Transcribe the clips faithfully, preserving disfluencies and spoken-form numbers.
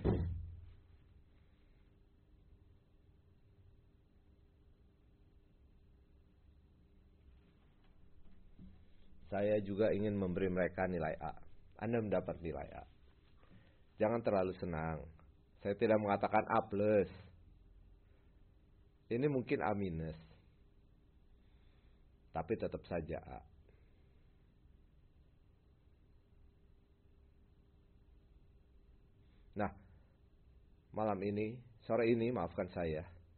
Saya juga ingin memberi mereka nilai A. Anda mendapat nilai A. Jangan terlalu senang. Saya tidak mengatakan A plus. Ini mungkin A minus. Tapi tetap saja A. Nah, malam ini, sore ini maafkan saya.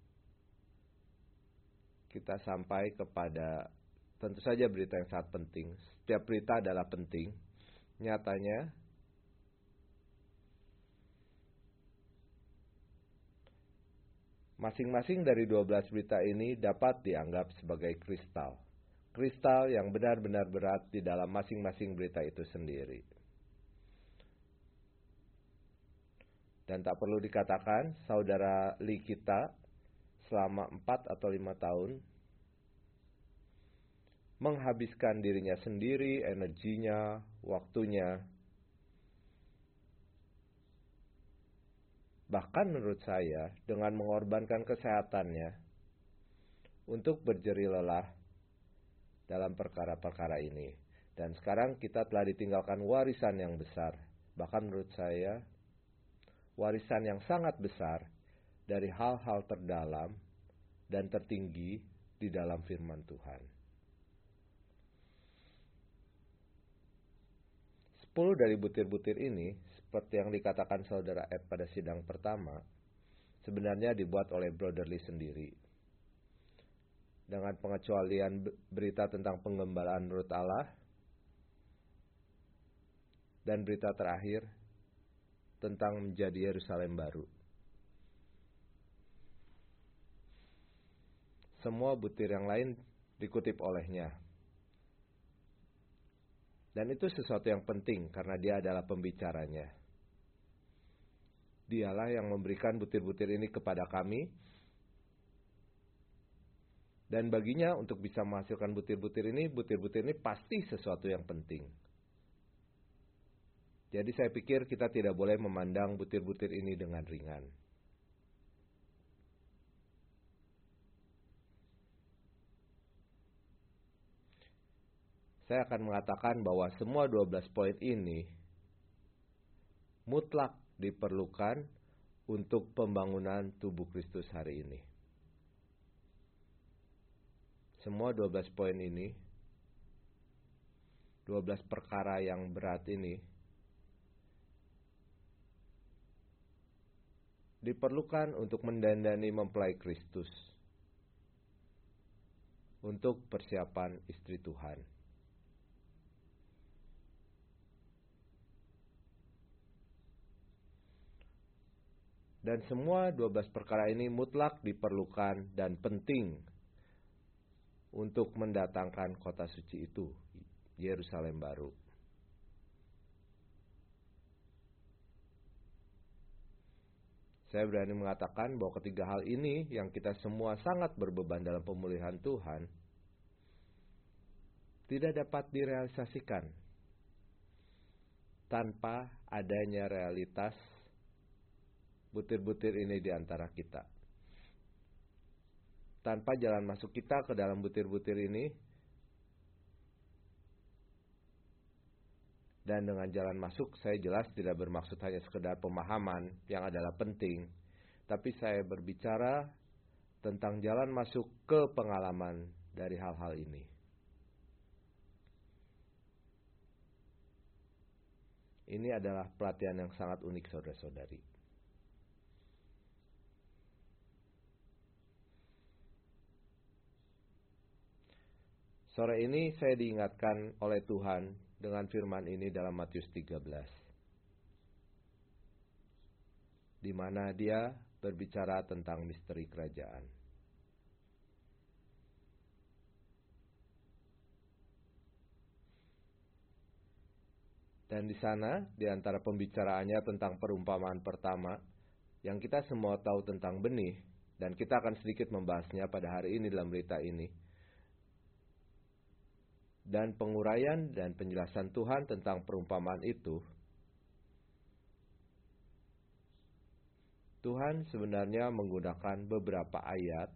Kita sampai kepada tentu saja berita yang sangat penting. Setiap berita adalah penting. Nyatanya, masing-masing dari dua belas berita ini dapat dianggap sebagai kristal. Kristal yang benar-benar berat di dalam masing-masing berita itu sendiri. Dan tak perlu dikatakan, saudara Lee kita selama empat atau lima tahun menghabiskan dirinya sendiri, energinya, waktunya. Bahkan menurut saya, dengan mengorbankan kesehatannya untuk berjerih lelah dalam perkara-perkara ini. Dan sekarang kita telah ditinggalkan warisan yang besar. Bahkan menurut saya, warisan yang sangat besar dari hal-hal terdalam dan tertinggi di dalam firman Tuhan. Sepuluh dari butir-butir ini, seperti yang dikatakan saudara Ed pada sidang pertama, sebenarnya dibuat oleh Brother Lee sendiri. Dengan pengecualian berita tentang penggembalaan menurut Allah, dan berita terakhir tentang menjadi Yerusalem baru. Semua butir yang lain dikutip olehnya. Dan itu sesuatu yang penting karena dia adalah pembicaranya. Dialah yang memberikan butir-butir ini kepada kami. Dan baginya untuk bisa menghasilkan butir-butir ini, butir-butir ini pasti sesuatu yang penting. Jadi saya pikir kita tidak boleh memandang butir-butir ini dengan ringan. Saya akan mengatakan bahwa semua dua belas poin ini mutlak diperlukan untuk pembangunan tubuh Kristus hari ini. Semua dua belas poin ini, dua belas perkara yang berat ini, diperlukan untuk mendandani mempelai Kristus, untuk persiapan istri Tuhan. Dan semua dua belas perkara ini mutlak diperlukan dan penting untuk mendatangkan kota suci itu, Yerusalem baru. Saya berani mengatakan bahwa ketiga hal ini yang kita semua sangat berbeban dalam pemulihan Tuhan tidak dapat direalisasikan tanpa adanya realitas butir-butir ini di antara kita. Tanpa jalan masuk kita ke dalam butir-butir ini, dan dengan jalan masuk saya jelas tidak bermaksud hanya sekedar pemahaman yang adalah penting, tapi saya berbicara tentang jalan masuk ke pengalaman dari hal-hal ini. Ini adalah pelatihan yang sangat unik, saudara-saudari. Sore ini saya diingatkan oleh Tuhan dengan firman ini dalam Matius tiga belas. Di mana dia berbicara tentang misteri kerajaan. Dan di sana, di antara pembicaraannya tentang perumpamaan pertama, yang kita semua tahu tentang benih, dan kita akan sedikit membahasnya pada hari ini dalam berita ini. Dan penguraian dan penjelasan Tuhan tentang perumpamaan itu Tuhan sebenarnya menggunakan beberapa ayat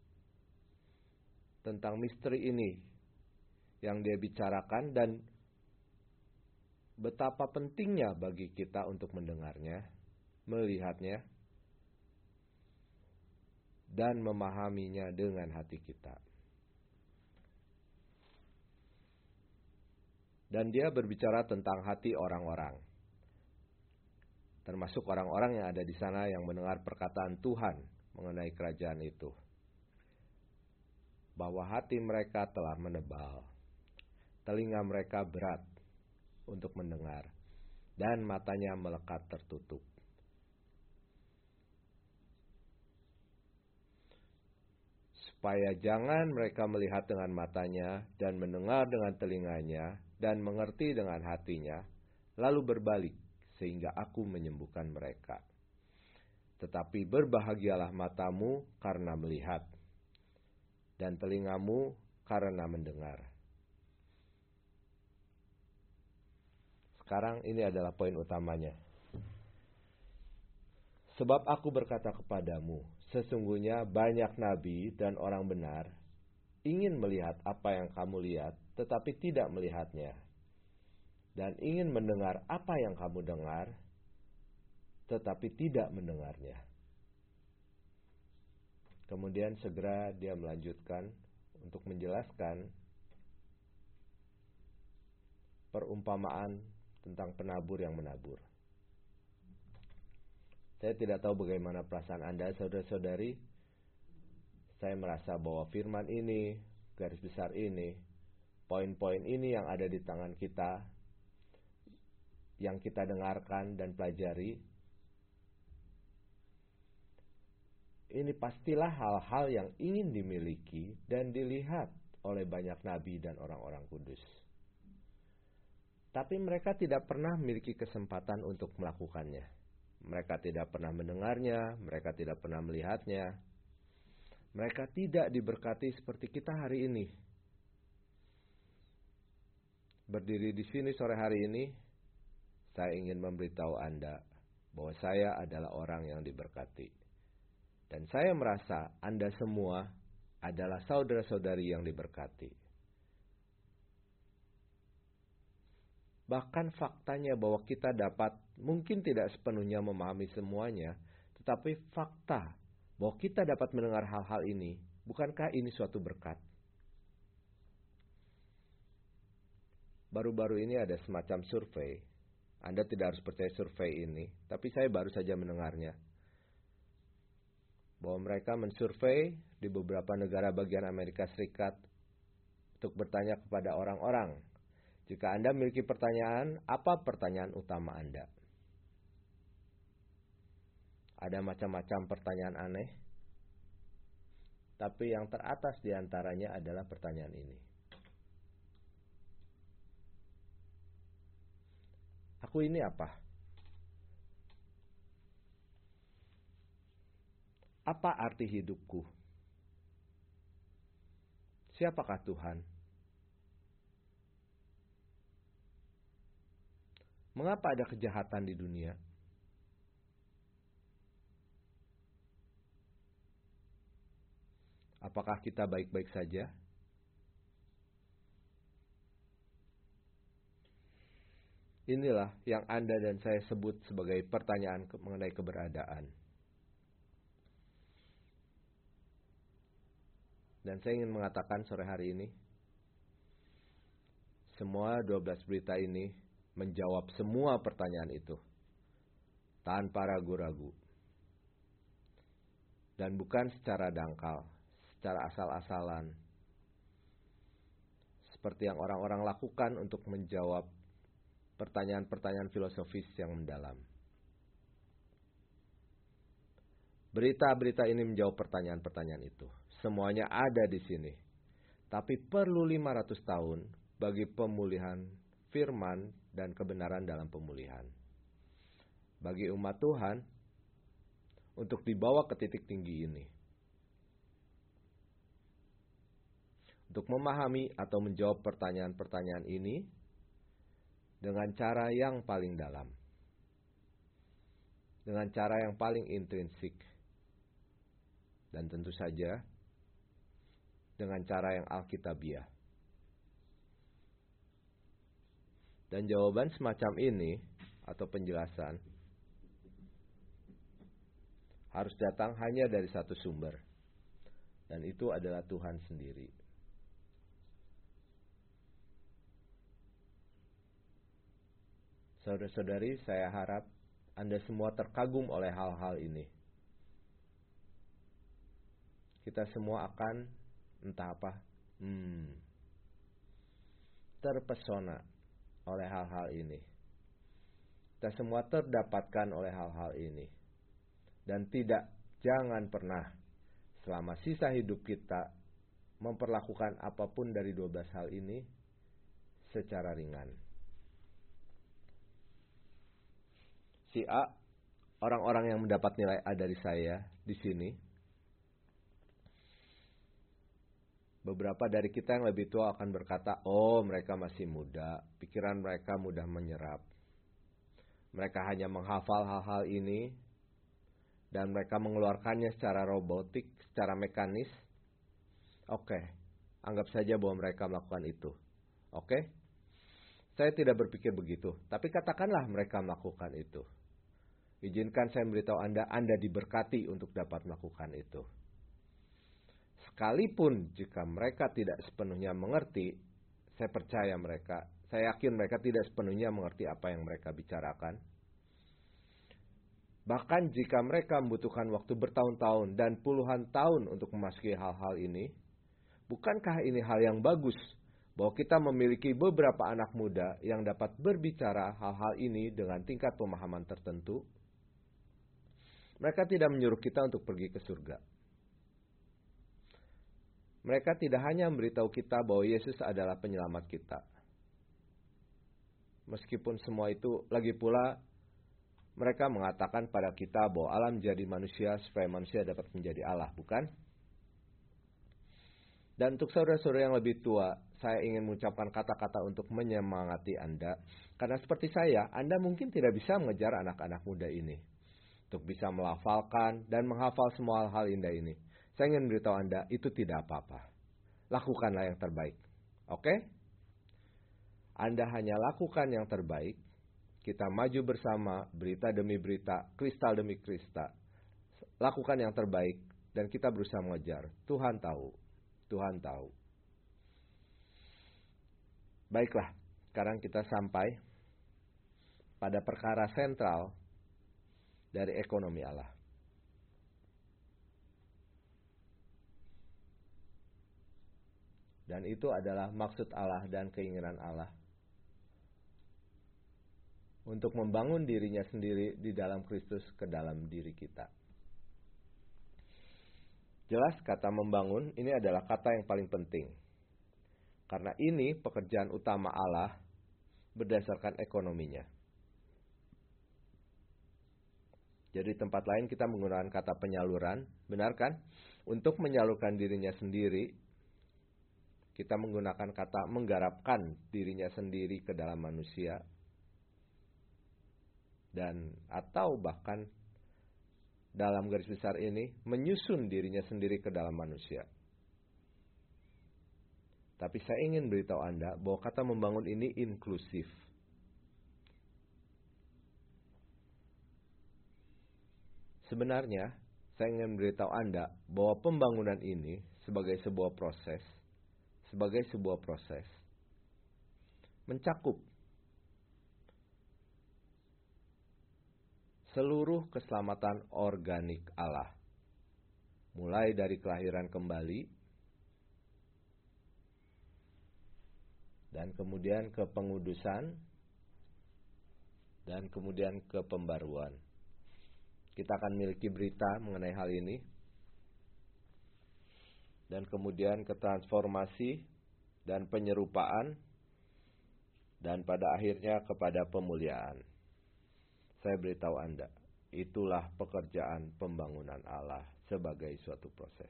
tentang misteri ini yang Dia bicarakan dan betapa pentingnya bagi kita untuk mendengarnya, melihatnya, dan memahaminya dengan hati kita. Dan Dia berbicara tentang hati orang-orang, termasuk orang-orang yang ada di sana yang mendengar perkataan Tuhan mengenai kerajaan itu. Bahwa hati mereka telah menebal, telinga mereka berat untuk mendengar, dan matanya melekat tertutup. Supaya jangan mereka melihat dengan matanya, dan mendengar dengan telinganya, dan mengerti dengan hatinya, lalu berbalik, sehingga aku menyembuhkan mereka. Tetapi berbahagialah matamu karena melihat, dan telingamu karena mendengar. Sekarang ini adalah poin utamanya. Sebab aku berkata kepadamu, sesungguhnya banyak nabi dan orang benar ingin melihat apa yang kamu lihat, tetapi tidak melihatnya. Dan ingin mendengar apa yang kamu dengar, tetapi tidak mendengarnya. Kemudian segera Dia melanjutkan untuk menjelaskan perumpamaan tentang penabur yang menabur. Saya tidak tahu bagaimana perasaan Anda, saudara-saudari. Saya merasa bahwa firman ini, garis besar ini, poin-poin ini yang ada di tangan kita, yang kita dengarkan dan pelajari, ini pastilah hal-hal yang ingin dimiliki dan dilihat oleh banyak nabi dan orang-orang kudus. Tapi mereka tidak pernah memiliki kesempatan untuk melakukannya. Mereka tidak pernah mendengarnya, mereka tidak pernah melihatnya. Mereka tidak diberkati seperti kita hari ini. Berdiri di sini sore hari ini, saya ingin memberitahu Anda bahwa saya adalah orang yang diberkati. Dan saya merasa Anda semua adalah saudara-saudari yang diberkati. Bahkan faktanya bahwa kita dapat mungkin tidak sepenuhnya memahami semuanya, tetapi fakta bahwa kita dapat mendengar hal-hal ini, bukankah ini suatu berkat? Baru-baru ini ada semacam survei. Anda tidak harus percaya survei ini, tapi saya baru saja mendengarnya. Bahwa mereka mensurvei di beberapa negara bagian Amerika Serikat untuk bertanya kepada orang-orang. Jika Anda memiliki pertanyaan, apa pertanyaan utama Anda? Ada macam-macam pertanyaan aneh, tapi yang teratas di antaranya adalah pertanyaan ini. Aku ini apa? Apa arti hidupku? Siapakah Tuhan? Mengapa ada kejahatan di dunia? Apakah kita baik-baik saja? Inilah yang Anda dan saya sebut sebagai pertanyaan mengenai keberadaan. Dan saya ingin mengatakan sore hari ini, semua dua belas berita ini menjawab semua pertanyaan itu tanpa ragu-ragu. Dan bukan secara dangkal, secara asal-asalan. Seperti yang orang-orang lakukan untuk menjawab pertanyaan-pertanyaan filosofis yang mendalam. Berita-berita ini menjawab pertanyaan-pertanyaan itu. Semuanya ada di sini. Tapi perlu lima ratus tahun bagi pemulihan firman dan kebenaran dalam pemulihan. Bagi umat Tuhan, untuk dibawa ke titik tinggi ini. Untuk memahami atau menjawab pertanyaan-pertanyaan ini dengan cara yang paling dalam. dengan cara yang paling intrinsik. Dan tentu saja dengan cara yang alkitabiah. Dan jawaban semacam ini atau penjelasan harus datang hanya dari satu sumber. Dan itu adalah Tuhan sendiri. Saudara-saudari, saya harap Anda semua terkagum oleh hal-hal ini. Kita semua akan entah apa, hmm, terpesona oleh hal-hal ini. Kita semua terdapatkan oleh hal-hal ini. Dan tidak, jangan pernah selama sisa hidup kita memperlakukan apapun dari dua belas hal ini secara ringan. Si A, orang-orang yang mendapat nilai A dari saya di sini, beberapa dari kita yang lebih tua akan berkata, oh mereka masih muda, pikiran mereka mudah menyerap. Mereka hanya menghafal hal-hal ini, dan mereka mengeluarkannya secara robotik, secara mekanis. Oke, anggap saja bahwa mereka melakukan itu. Oke, saya tidak berpikir begitu, tapi katakanlah mereka melakukan itu. Izinkan saya memberitahu Anda, Anda diberkati untuk dapat melakukan itu. Sekalipun jika mereka tidak sepenuhnya mengerti, saya percaya mereka, saya yakin mereka tidak sepenuhnya mengerti apa yang mereka bicarakan. Bahkan jika mereka membutuhkan waktu bertahun-tahun dan puluhan tahun untuk memasuki hal-hal ini, bukankah ini hal yang bagus bahwa kita memiliki beberapa anak muda yang dapat berbicara hal-hal ini dengan tingkat pemahaman tertentu? Mereka tidak menyuruh kita untuk pergi ke surga. Mereka tidak hanya memberitahu kita bahwa Yesus adalah penyelamat kita. Meskipun semua itu, lagi pula mereka mengatakan pada kita bahwa Allah menjadi manusia supaya manusia dapat menjadi Allah, bukan? Dan untuk saudara-saudara yang lebih tua, saya ingin mengucapkan kata-kata untuk menyemangati Anda. Karena seperti saya, Anda mungkin tidak bisa mengejar anak-anak muda ini untuk bisa melafalkan dan menghafal semua hal-hal indah ini. Saya ingin beritahu Anda, itu tidak apa-apa. Lakukanlah yang terbaik. Oke? Anda hanya lakukan yang terbaik. Kita maju bersama, berita demi berita, kristal demi kristal. Lakukan yang terbaik, dan kita berusaha mengejar. Tuhan tahu. Tuhan tahu. Baiklah, sekarang kita sampai pada perkara sentral dari ekonomi Allah. Dan itu adalah maksud Allah dan keinginan Allah untuk membangun dirinya sendiri di dalam Kristus ke dalam diri kita. Jelas kata membangun ini adalah kata yang paling penting. Karena ini pekerjaan utama Allah berdasarkan ekonominya. Jadi tempat lain kita menggunakan kata penyaluran, benar kan? Untuk menyalurkan dirinya sendiri, kita menggunakan kata menggarapkan dirinya sendiri ke dalam manusia. Dan atau bahkan dalam garis besar ini, menyusun dirinya sendiri ke dalam manusia. Tapi saya ingin beritahu Anda bahwa kata membangun ini inklusif. Sebenarnya, saya ingin beritahu Anda bahwa pembangunan ini sebagai sebuah proses, sebagai sebuah proses, mencakup seluruh keselamatan organik Allah. Mulai dari kelahiran kembali, dan kemudian ke pengudusan, dan kemudian ke pembaruan. Kita akan miliki berita mengenai hal ini. Dan kemudian ke transformasi dan penyerupaan, dan pada akhirnya kepada pemuliaan. Saya beritahu Anda, itulah pekerjaan pembangunan Allah sebagai suatu proses.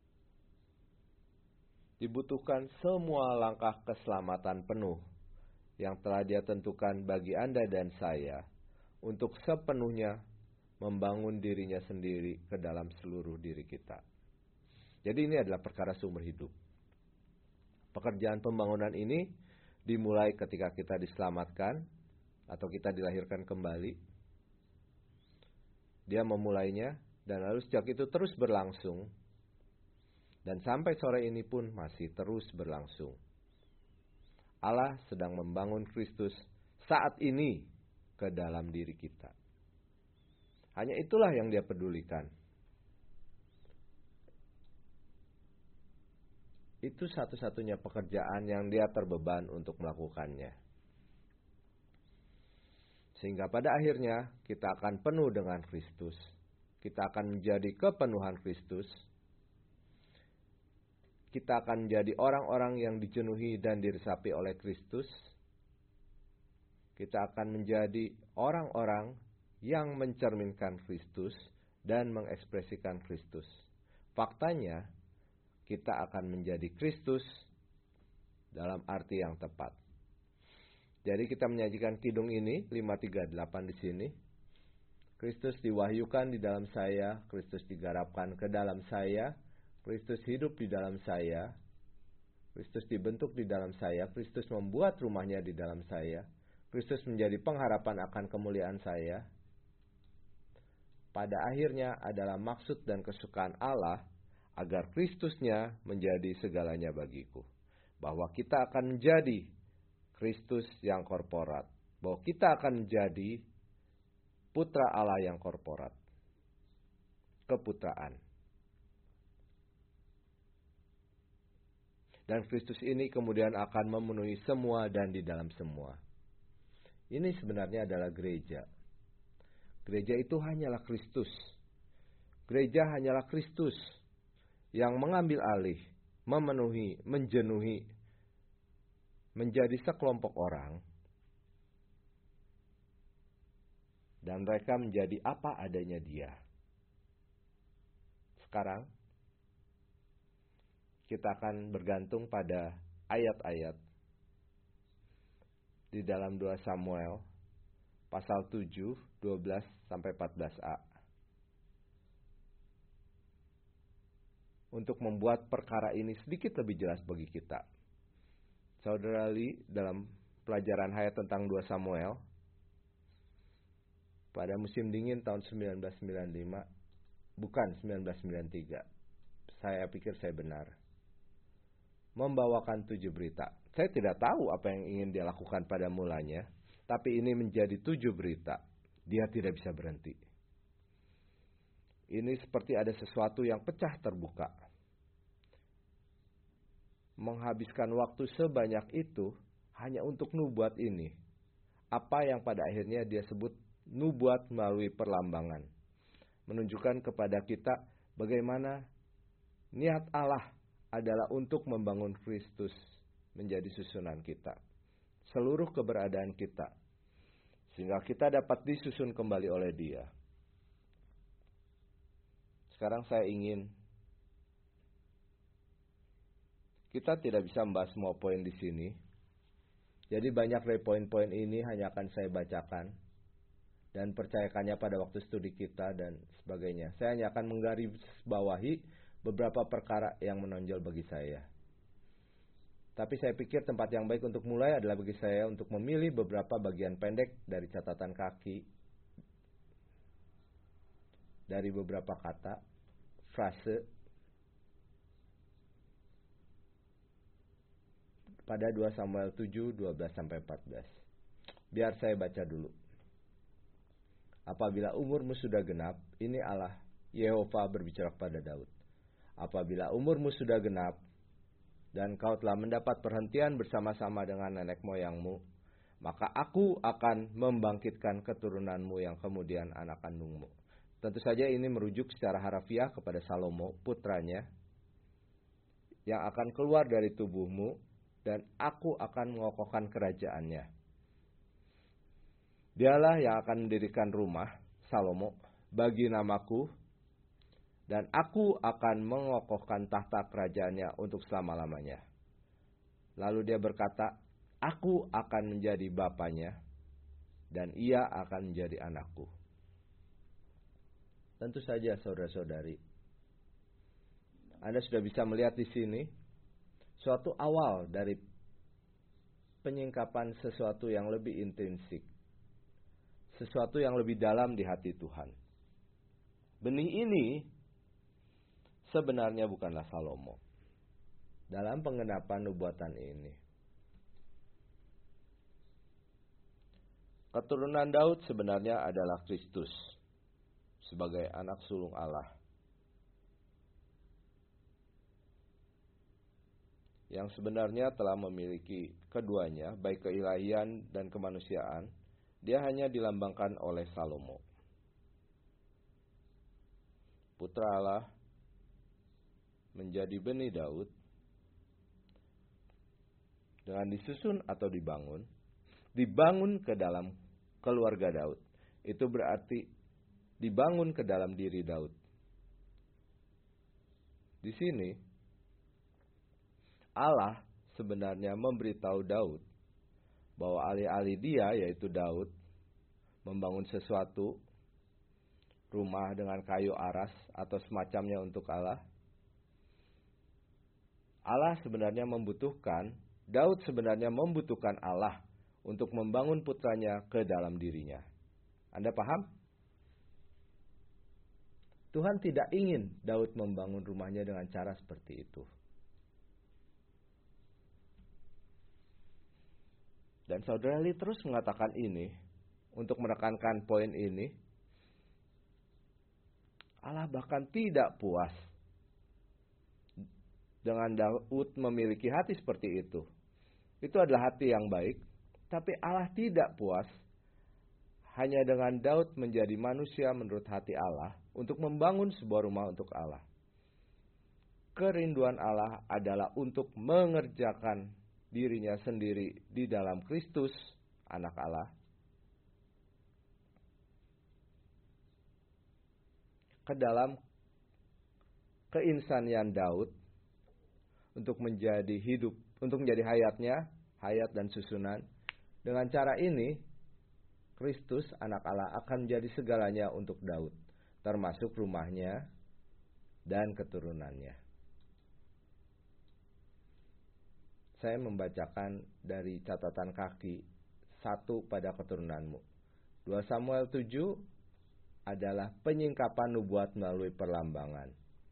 Dibutuhkan semua langkah keselamatan penuh yang telah Dia tentukan bagi Anda dan saya untuk sepenuhnya membangun dirinya sendiri ke dalam seluruh diri kita. Jadi ini adalah perkara seumur hidup. Pekerjaan pembangunan ini dimulai ketika kita diselamatkan atau kita dilahirkan kembali. Dia memulainya dan lalu sejak itu terus berlangsung. Dan sampai sore ini pun masih terus berlangsung. Allah sedang membangun Kristus saat ini ke dalam diri kita. Hanya itulah yang Dia pedulikan. Itu satu-satunya pekerjaan yang Dia terbeban untuk melakukannya. Sehingga pada akhirnya kita akan penuh dengan Kristus. Kita akan menjadi kepenuhan Kristus. Kita akan menjadi orang-orang yang dijenuhi dan diresapi oleh Kristus. Kita akan menjadi orang-orang yang mencerminkan Kristus dan mengekspresikan Kristus. Faktanya, kita akan menjadi Kristus dalam arti yang tepat. Jadi kita menyajikan kidung ini lima tiga delapan di sini. Kristus diwahyukan di dalam saya, Kristus digarapkan ke dalam saya, Kristus hidup di dalam saya, Kristus dibentuk di dalam saya, Kristus membuat rumahnya di dalam saya, Kristus menjadi pengharapan akan kemuliaan saya. Pada akhirnya adalah maksud dan kesukaan Allah agar Kristusnya menjadi segalanya bagiku. Bahwa kita akan menjadi Kristus yang korporat. Bahwa kita akan menjadi putra Allah yang korporat. Keputraan. Dan Kristus ini kemudian akan memenuhi semua dan di dalam semua. Ini sebenarnya adalah gereja. Gereja itu hanyalah Kristus. Gereja hanyalah Kristus yang mengambil alih, memenuhi, menjenuhi, menjadi sekelompok orang. Dan mereka menjadi apa adanya Dia. Sekarang, kita akan bergantung pada ayat-ayat di dalam dua Samuel pasal tujuh, dua belas sampai empat belas a. Untuk membuat perkara ini sedikit lebih jelas bagi kita. Saudara Li dalam pelajaran hayat tentang dua Samuel pada musim dingin tahun seribu sembilan ratus sembilan puluh lima, bukan seribu sembilan ratus sembilan puluh tiga. Saya pikir saya benar. Membawakan tujuh berita. Saya tidak tahu apa yang ingin Dia lakukan pada mulanya, tapi ini menjadi tujuh berita. Dia tidak bisa berhenti. Ini seperti ada sesuatu yang pecah terbuka. Menghabiskan waktu sebanyak itu hanya untuk nubuat ini. Apa yang pada akhirnya Dia sebut nubuat melalui perlambangan. Menunjukkan kepada kita bagaimana niat Allah adalah untuk membangun Kristus menjadi susunan kita. Seluruh keberadaan kita. Sehingga kita dapat disusun kembali oleh Dia. Sekarang saya ingin kita tidak bisa membahas semua poin di sini. Jadi banyak dari poin-poin ini hanya akan saya bacakan dan percayakannya pada waktu studi kita dan sebagainya. Saya hanya akan menggarisbawahi beberapa perkara yang menonjol bagi saya. Tapi saya pikir tempat yang baik untuk mulai adalah bagi saya untuk memilih beberapa bagian pendek dari catatan kaki, dari beberapa kata, frase, pada dua Samuel tujuh, dua belas sampai empat belas. Biar saya baca dulu. Apabila umurmu sudah genap, ini Allah Yehova berbicara kepada Daud. Apabila umurmu sudah genap, dan kau telah mendapat perhentian bersama-sama dengan nenek moyangmu, maka aku akan membangkitkan keturunanmu yang kemudian anak kandungmu. Tentu saja ini merujuk secara harafiah kepada Salomo, putranya, yang akan keluar dari tubuhmu, dan aku akan mengokohkan kerajaannya. Dialah yang akan mendirikan rumah, Salomo, bagi namaku, dan aku akan mengokohkan tahta kerajaannya untuk selama-lamanya. Lalu dia berkata, Aku akan menjadi bapanya, dan ia akan menjadi anakku. Tentu saja saudara-saudari, Anda sudah bisa melihat di sini suatu awal dari penyingkapan sesuatu yang lebih intrinsik, sesuatu yang lebih dalam di hati Tuhan. Benih ini sebenarnya bukanlah Salomo dalam pengenapan nubuatan ini. Keturunan Daud sebenarnya adalah Kristus sebagai anak sulung Allah, yang sebenarnya telah memiliki keduanya, baik keilahian dan kemanusiaan. Dia hanya dilambangkan oleh Salomo, putra Allah, menjadi benih Daud dengan disusun atau dibangun, dibangun ke dalam keluarga Daud. Itu berarti dibangun ke dalam diri Daud. Di sini Allah sebenarnya memberitahu Daud bahwa alih-alih dia, yaitu Daud, membangun sesuatu, rumah dengan kayu aras atau semacamnya untuk Allah, Allah sebenarnya membutuhkan, Daud sebenarnya membutuhkan Allah untuk membangun putranya ke dalam dirinya. Anda paham? Tuhan tidak ingin Daud membangun rumahnya dengan cara seperti itu. Dan saudara Lee terus mengatakan ini untuk menekankan poin ini. Allah bahkan tidak puas dengan Daud memiliki hati seperti itu. Itu adalah hati yang baik, tapi Allah tidak puas hanya dengan Daud menjadi manusia menurut hati Allah untuk membangun sebuah rumah untuk Allah. Kerinduan Allah adalah untuk mengerjakan dirinya sendiri di dalam Kristus, anak Allah, ke dalam keinsanian Daud untuk menjadi hidup, untuk menjadi hayatnya, hayat dan susunan. Dengan cara ini, Kristus, anak Allah, akan menjadi segalanya untuk Daud, termasuk rumahnya dan keturunannya. Saya membacakan dari catatan kaki satu pada keturunanmu. dua Samuel tujuh adalah penyingkapan nubuat melalui perlambangan,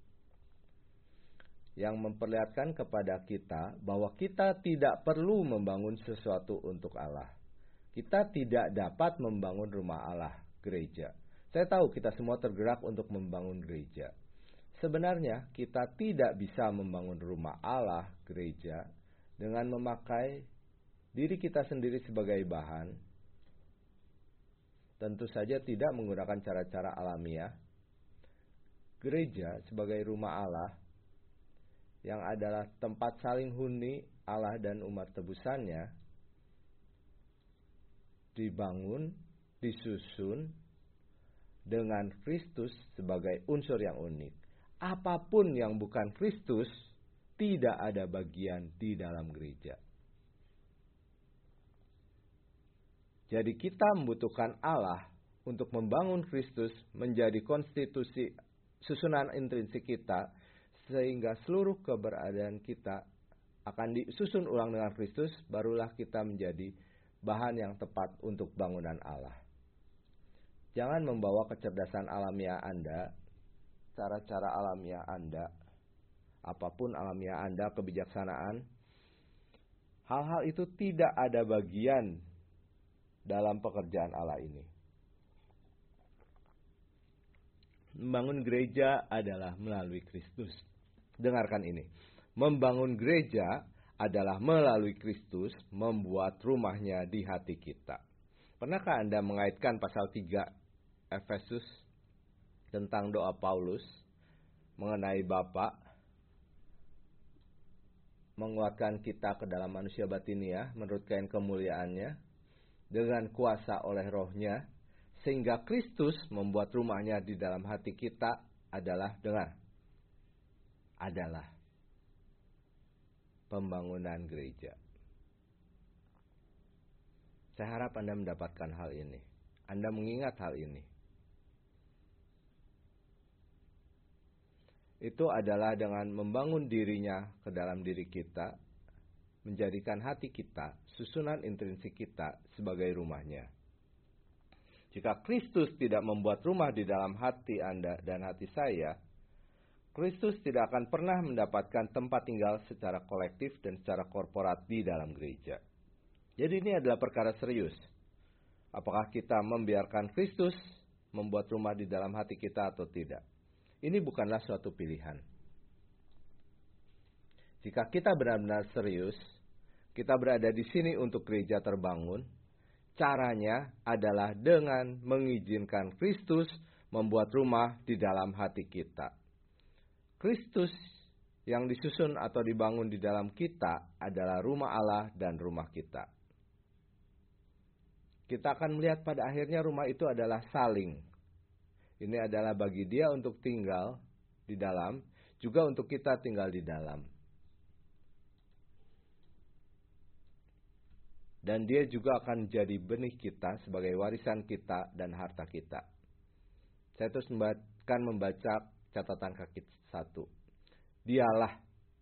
yang memperlihatkan kepada kita bahwa kita tidak perlu membangun sesuatu untuk Allah. Kita tidak dapat membangun rumah Allah, gereja. Saya tahu kita semua tergerak untuk membangun gereja. Sebenarnya kita tidak bisa membangun rumah Allah, gereja, dengan memakai diri kita sendiri sebagai bahan. Tentu saja tidak menggunakan cara-cara alamiah. Gereja sebagai rumah Allah, yang adalah tempat saling huni Allah dan umat tebusannya, dibangun, disusun dengan Kristus sebagai unsur yang unik. Apapun yang bukan Kristus tidak ada bagian di dalam gereja. Jadi kita membutuhkan Allah untuk membangun Kristus menjadi konstitusi susunan intrinsik kita, sehingga seluruh keberadaan kita akan disusun ulang dengan Kristus, barulah kita menjadi bahan yang tepat untuk bangunan Allah. Jangan membawa kecerdasan alamiah Anda, cara-cara alamiah Anda, apapun alamiah Anda, kebijaksanaan. Hal-hal itu tidak ada bagian dalam pekerjaan Allah ini. Membangun gereja adalah melalui Kristus. Dengarkan ini. Membangun gereja adalah melalui Kristus membuat rumahnya di hati kita. Pernahkah Anda mengaitkan pasal tiga Efesus tentang doa Paulus mengenai Bapa menguatkan kita ke dalam manusia batinia menurut kain kemuliaannya dengan kuasa oleh rohnya, sehingga Kristus membuat rumahnya di dalam hati kita adalah dengar adalah pembangunan gereja. Saya harap Anda mendapatkan hal ini. Anda mengingat hal ini. Itu adalah dengan membangun dirinya ke dalam diri kita, menjadikan hati kita, susunan intrinsik kita sebagai rumahnya. Jika Kristus tidak membuat rumah di dalam hati Anda dan hati saya, Kristus tidak akan pernah mendapatkan tempat tinggal secara kolektif dan secara korporat di dalam gereja. Jadi ini adalah perkara serius. Apakah kita membiarkan Kristus membuat rumah di dalam hati kita atau tidak? Ini bukanlah suatu pilihan. Jika kita benar-benar serius, kita berada di sini untuk gereja terbangun, caranya adalah dengan mengizinkan Kristus membuat rumah di dalam hati kita. Kristus yang disusun atau dibangun di dalam kita adalah rumah Allah dan rumah kita. Kita akan melihat pada akhirnya rumah itu adalah saling. Ini adalah bagi Dia untuk tinggal di dalam, juga untuk kita tinggal di dalam. Dan Dia juga akan jadi benih kita sebagai warisan kita dan harta kita. Saya terus akan membaca catatan kaki satu. Dialah.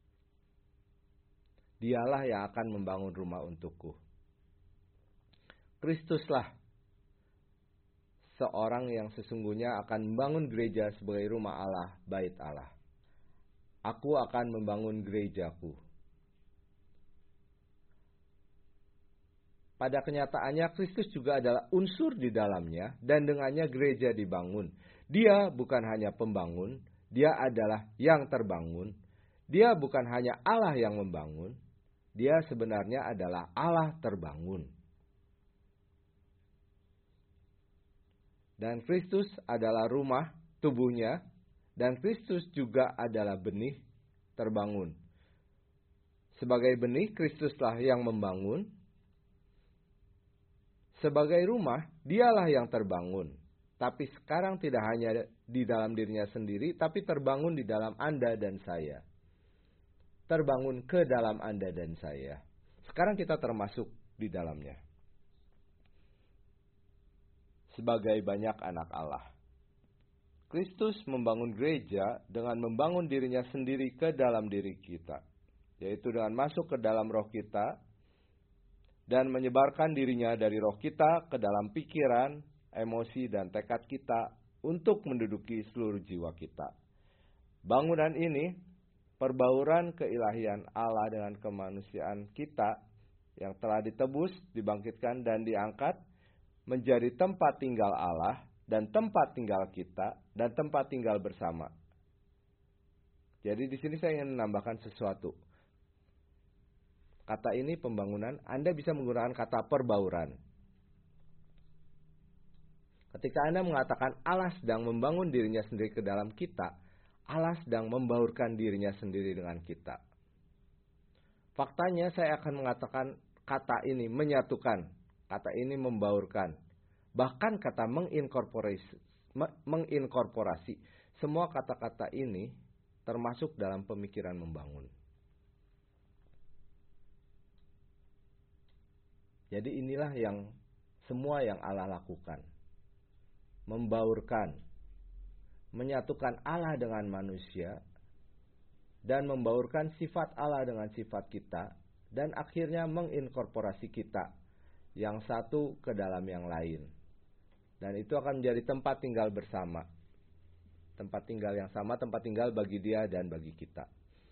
Dialah yang akan membangun rumah untukku. Kristuslah seorang yang sesungguhnya akan membangun gereja sebagai rumah Allah, bait Allah. Aku akan membangun gerejaku. Pada kenyataannya Kristus juga adalah unsur di dalamnya dan dengannya gereja dibangun. Dia bukan hanya pembangun, Dia adalah yang terbangun. Dia bukan hanya Allah yang membangun, Dia sebenarnya adalah Allah terbangun. Dan Kristus adalah rumah tubuhnya, dan Kristus juga adalah benih terbangun. Sebagai benih, Kristuslah yang membangun. Sebagai rumah, Dialah yang terbangun. Tapi sekarang tidak hanya di dalam dirinya sendiri, tapi terbangun di dalam Anda dan saya. Terbangun ke dalam Anda dan saya. Sekarang kita termasuk di dalamnya. Sebagai banyak anak Allah. Kristus membangun gereja dengan membangun dirinya sendiri ke dalam diri kita. Yaitu dengan masuk ke dalam roh kita dan menyebarkan dirinya dari roh kita ke dalam pikiran, emosi, dan tekad kita untuk menduduki seluruh jiwa kita. Bangunan ini, perbauran keilahian Allah dengan kemanusiaan kita yang telah ditebus, dibangkitkan, dan diangkat, menjadi tempat tinggal Allah dan tempat tinggal kita dan tempat tinggal bersama. Jadi di sini saya ingin menambahkan sesuatu. Kata ini pembangunan, Anda bisa menggunakan kata perbauran. Ketika Anda mengatakan Allah sedang membangun dirinya sendiri ke dalam kita, Allah sedang membaurkan dirinya sendiri dengan kita. Faktanya saya akan mengatakan kata ini menyatukan. Kata ini membaurkan. Bahkan kata menginkorporasi, menginkorporasi. Semua kata-kata ini termasuk dalam pemikiran membangun. Jadi inilah yang semua yang Allah lakukan. Membaurkan. Menyatukan Allah dengan manusia. Dan membaurkan sifat Allah dengan sifat kita. Dan akhirnya menginkorporasi kita. Yang satu ke dalam yang lain. Dan itu akan menjadi tempat tinggal bersama. Tempat tinggal yang sama, tempat tinggal bagi Dia dan bagi kita.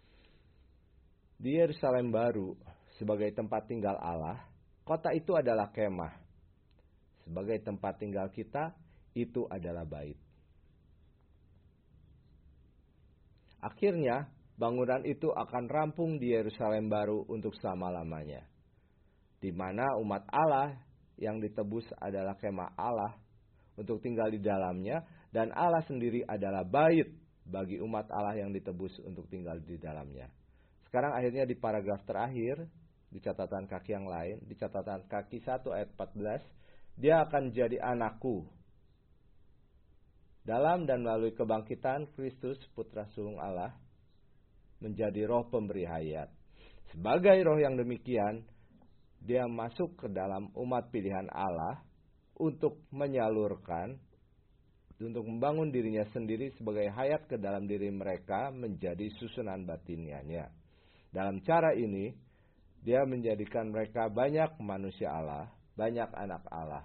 Di Yerusalem baru, sebagai tempat tinggal Allah, kota itu adalah kemah. Sebagai tempat tinggal kita, itu adalah bait. Akhirnya, bangunan itu akan rampung di Yerusalem baru untuk selama-lamanya. Di mana umat Allah yang ditebus adalah kemah Allah untuk tinggal di dalamnya, dan Allah sendiri adalah bait bagi umat Allah yang ditebus untuk tinggal di dalamnya. Sekarang akhirnya di paragraf terakhir, di catatan kaki yang lain, di catatan kaki satu ayat empat belas, Dia akan jadi anakku. Dalam dan melalui kebangkitan Kristus Putra Sulung Allah menjadi roh pemberi hayat. Sebagai roh yang demikian, dia masuk ke dalam umat pilihan Allah untuk menyalurkan, untuk membangun dirinya sendiri sebagai hayat ke dalam diri mereka menjadi susunan batinianya. Dalam cara ini, dia menjadikan mereka banyak manusia Allah, banyak anak Allah.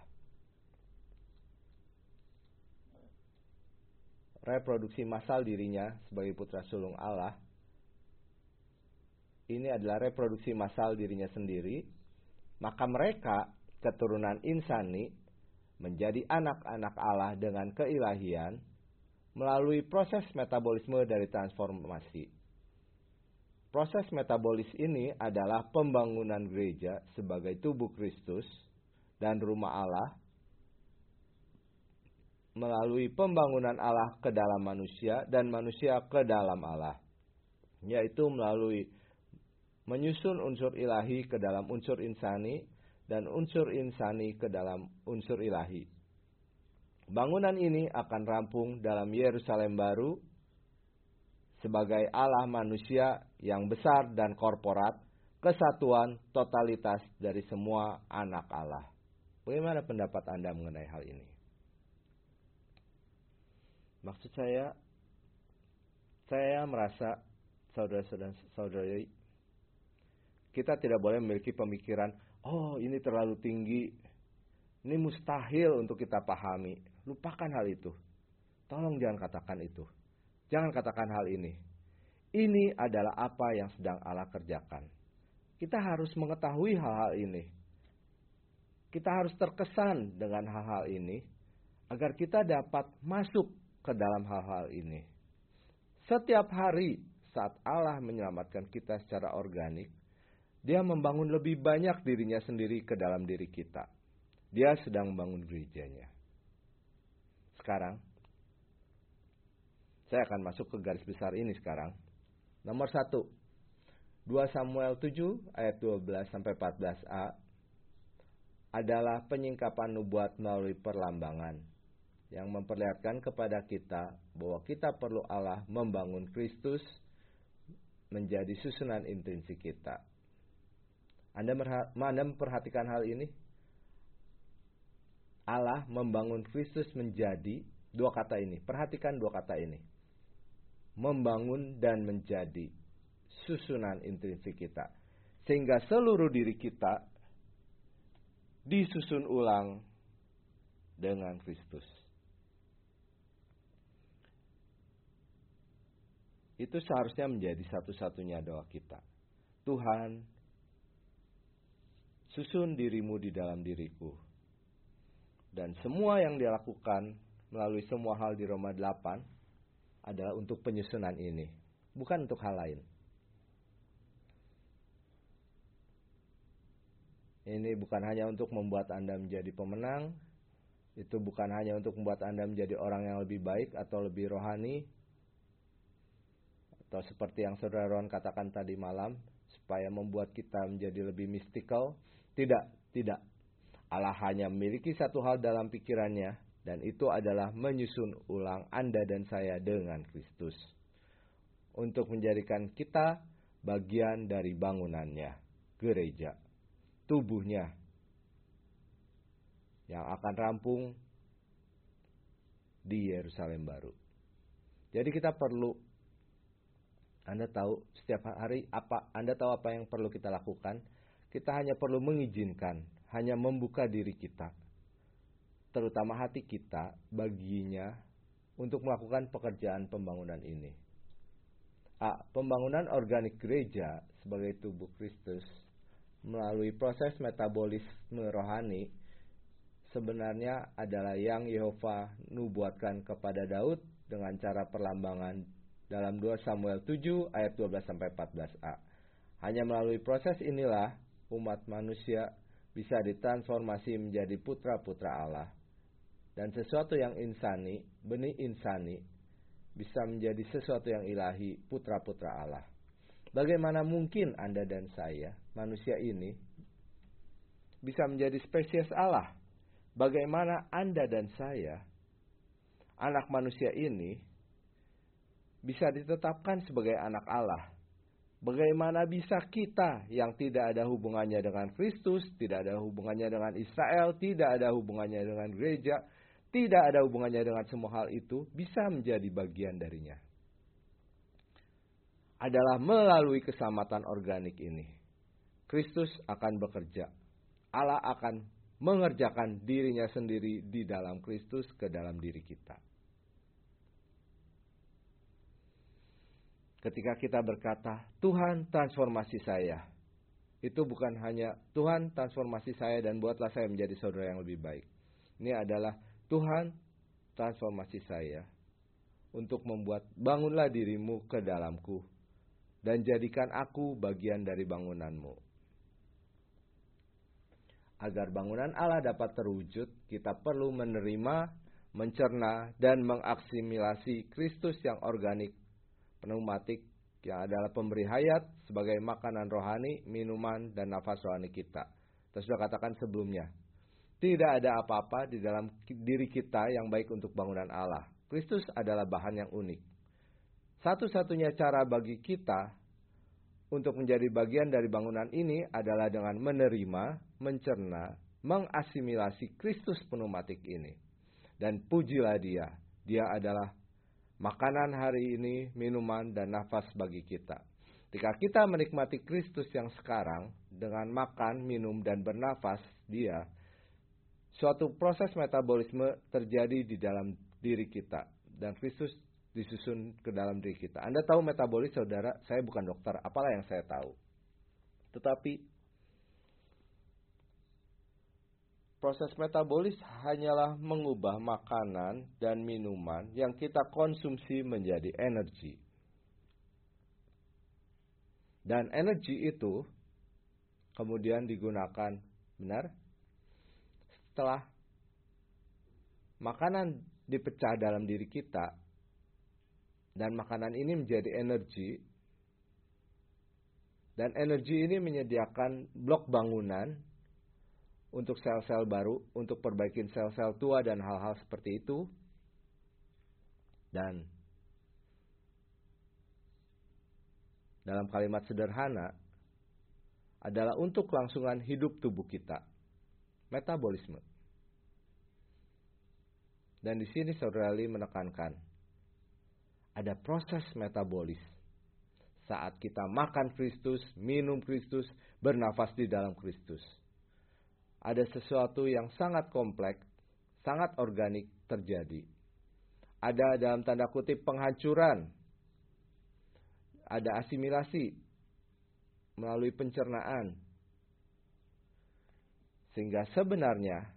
Reproduksi massal dirinya sebagai putra sulung Allah, ini adalah reproduksi massal dirinya sendiri, maka mereka, keturunan insani, menjadi anak-anak Allah dengan keilahian melalui proses metabolisme dari transformasi. Proses metabolis ini adalah pembangunan gereja sebagai tubuh Kristus dan rumah Allah melalui pembangunan Allah ke dalam manusia dan manusia ke dalam Allah, yaitu melalui menyusun unsur ilahi ke dalam unsur insani dan unsur insani ke dalam unsur ilahi. Bangunan ini akan rampung dalam Yerusalem baru sebagai Allah manusia yang besar dan korporat, kesatuan totalitas dari semua anak Allah. Bagaimana pendapat Anda mengenai hal ini? Maksud saya, saya merasa saudara-saudari, kita tidak boleh memiliki pemikiran, oh ini terlalu tinggi, ini mustahil untuk kita pahami. Lupakan hal itu. Tolong jangan katakan itu. Jangan katakan hal ini. Ini adalah apa yang sedang Allah kerjakan. Kita harus mengetahui hal-hal ini. Kita harus terkesan dengan hal-hal ini agar kita dapat masuk ke dalam hal-hal ini. Setiap hari saat Allah menyelamatkan kita secara organik, Dia membangun lebih banyak dirinya sendiri ke dalam diri kita. Dia sedang membangun gerejanya. Sekarang, saya akan masuk ke garis besar ini sekarang. Nomor satu, dua Samuel tujuh ayat dua belas sampai empat belas a adalah penyingkapan nubuat melalui perlambangan yang memperlihatkan kepada kita bahwa kita perlu Allah membangun Kristus menjadi susunan intrinsik kita. Anda, merha- Anda memperhatikan hal ini? Allah membangun Kristus menjadi, dua kata ini, perhatikan dua kata ini. Membangun dan menjadi susunan intrinsik kita. Sehingga seluruh diri kita disusun ulang dengan Kristus. Itu seharusnya menjadi satu-satunya doa kita. Tuhan, susun dirimu di dalam diriku. Dan semua yang Dia lakukan melalui semua hal di Roma delapan adalah untuk penyusunan ini, bukan untuk hal lain. Ini bukan hanya untuk membuat Anda menjadi pemenang, itu bukan hanya untuk membuat Anda menjadi orang yang lebih baik atau lebih rohani, atau seperti yang Saudara Ron katakan tadi malam, supaya membuat kita menjadi lebih mystical. Tidak, tidak. Allah hanya memiliki satu hal dalam pikirannya, dan itu adalah menyusun ulang Anda dan saya dengan Kristus. Untuk menjadikan kita bagian dari bangunannya, gereja, tubuhnya, yang akan rampung di Yerusalem baru. Jadi kita perlu, Anda tahu setiap hari apa, Anda tahu apa yang perlu kita lakukan? Kita hanya perlu mengizinkan, hanya membuka diri kita, terutama hati kita, baginya untuk melakukan pekerjaan pembangunan ini. A. Pembangunan organik gereja sebagai tubuh Kristus melalui proses metabolisme rohani sebenarnya adalah yang Yehova nubuatkan kepada Daud dengan cara perlambangan dalam dua Samuel tujuh ayat dua belas sampai empat belas a. Hanya melalui proses inilah umat manusia bisa ditransformasi menjadi putra-putra Allah. Dan sesuatu yang insani, benih insani, bisa menjadi sesuatu yang ilahi, putra-putra Allah. Bagaimana mungkin Anda dan saya, manusia ini, bisa menjadi spesies Allah? Bagaimana Anda dan saya, anak manusia ini, bisa ditetapkan sebagai anak Allah Bagaimana bisa kita yang tidak ada hubungannya dengan Kristus, tidak ada hubungannya dengan Israel, tidak ada hubungannya dengan gereja, tidak ada hubungannya dengan semua hal itu, bisa menjadi bagian darinya? Adalah melalui keselamatan organik ini. Kristus akan bekerja. Allah akan mengerjakan dirinya sendiri di dalam Kristus ke dalam diri kita. Ketika kita berkata, Tuhan transformasi saya. Itu bukan hanya Tuhan transformasi saya dan buatlah saya menjadi saudara yang lebih baik. Ini adalah Tuhan transformasi saya untuk membuat bangunlah dirimu ke dalamku dan jadikan aku bagian dari bangunanmu. Agar bangunan Allah dapat terwujud, kita perlu menerima, mencerna, dan mengaksimilasi Kristus yang organik, pneumatik, yang adalah pemberi hayat sebagai makanan rohani, minuman, dan nafas rohani kita. Kita sudah katakan sebelumnya, tidak ada apa-apa di dalam diri kita yang baik untuk bangunan Allah. Kristus adalah bahan yang unik. Satu-satunya cara bagi kita untuk menjadi bagian dari bangunan ini adalah dengan menerima, mencerna, mengasimilasi Kristus pneumatik ini. Dan pujilah Dia, Dia adalah makanan hari ini, minuman, dan nafas bagi kita. Ketika kita menikmati Kristus yang sekarang, dengan makan, minum, dan bernafas Dia, suatu proses metabolisme terjadi di dalam diri kita. Dan Kristus disusun ke dalam diri kita. Anda tahu metabolis, saudara, saya bukan dokter, apalah yang saya tahu. Tetapi proses metabolis hanyalah mengubah makanan dan minuman yang kita konsumsi menjadi energi. Dan energi itu kemudian digunakan, benar? Setelah makanan dipecah dalam diri kita, dan makanan ini menjadi energi, dan energi ini menyediakan blok bangunan untuk sel-sel baru, untuk perbaikin sel-sel tua dan hal-hal seperti itu. Dan dalam kalimat sederhana, adalah untuk kelangsungan hidup tubuh kita. Metabolisme. Dan di sini Saudara Lee menekankan, ada proses metabolis. Saat kita makan Kristus, minum Kristus, bernafas di dalam Kristus. Ada sesuatu yang sangat kompleks, sangat organik terjadi. Ada dalam tanda kutip penghancuran. Ada asimilasi melalui pencernaan. Sehingga sebenarnya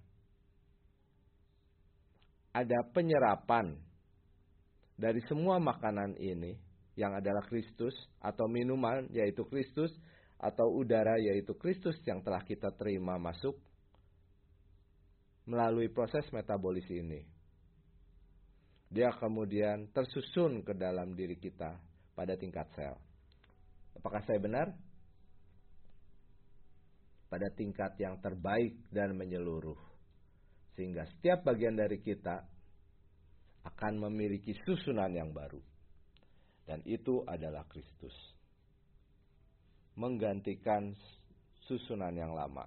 ada penyerapan dari semua makanan ini yang adalah Kristus, atau minuman yaitu Kristus, atau udara yaitu Kristus yang telah kita terima masuk melalui proses metabolis ini. Dia kemudian tersusun ke dalam diri kita pada tingkat sel. Apakah saya benar? Pada tingkat yang terbaik dan menyeluruh. Sehingga setiap bagian dari kita akan memiliki susunan yang baru. Dan itu adalah Kristus. Menggantikan susunan yang lama.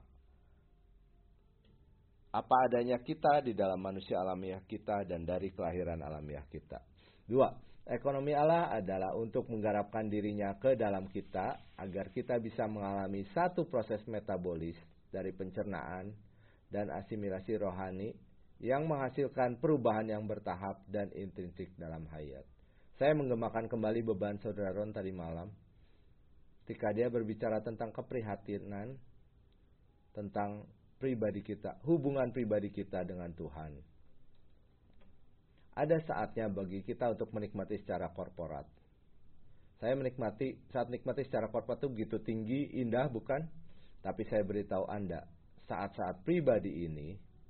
Apa adanya kita di dalam manusia alamiah kita dan dari kelahiran alamiah kita. Dua, ekonomi Allah adalah untuk menggarapkan dirinya ke dalam kita agar kita bisa mengalami satu proses metabolis dari pencernaan dan asimilasi rohani yang menghasilkan perubahan yang bertahap dan intrinsik dalam hayat. Saya menggemakan kembali beban Saudara Ron tadi malam, ketika dia berbicara tentang keprihatinan, tentang pribadi kita, hubungan pribadi kita dengan Tuhan. Ada saatnya bagi kita untuk menikmati secara korporat. Saya menikmati, saat menikmati secara korporat itu begitu tinggi, indah, bukan? Tapi saya beritahu Anda, saat-saat pribadi ini,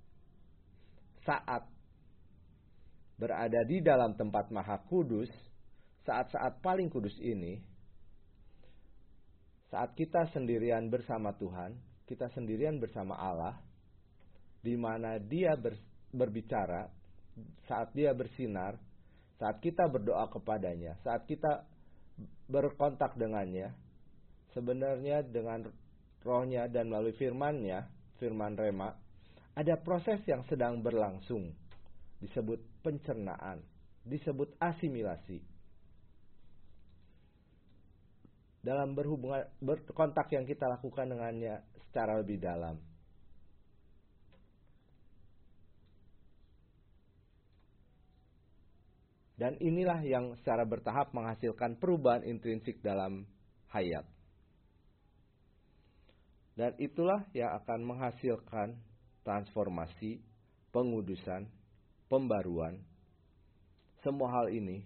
saat berada di dalam tempat maha kudus, saat-saat paling kudus ini, saat kita sendirian bersama Tuhan, kita sendirian bersama Allah, di mana Dia ber, berbicara, saat Dia bersinar, saat kita berdoa kepadanya, saat kita berkontak dengannya, sebenarnya dengan rohnya dan melalui firman-Nya, firman Rema, ada proses yang sedang berlangsung, disebut pencernaan, disebut asimilasi. Dalam berhubungan, berkontak yang kita lakukan dengannya secara lebih dalam. Dan inilah yang secara bertahap menghasilkan perubahan intrinsik dalam hayat. Dan itulah yang akan menghasilkan transformasi, pengudusan, pembaruan. Semua hal ini,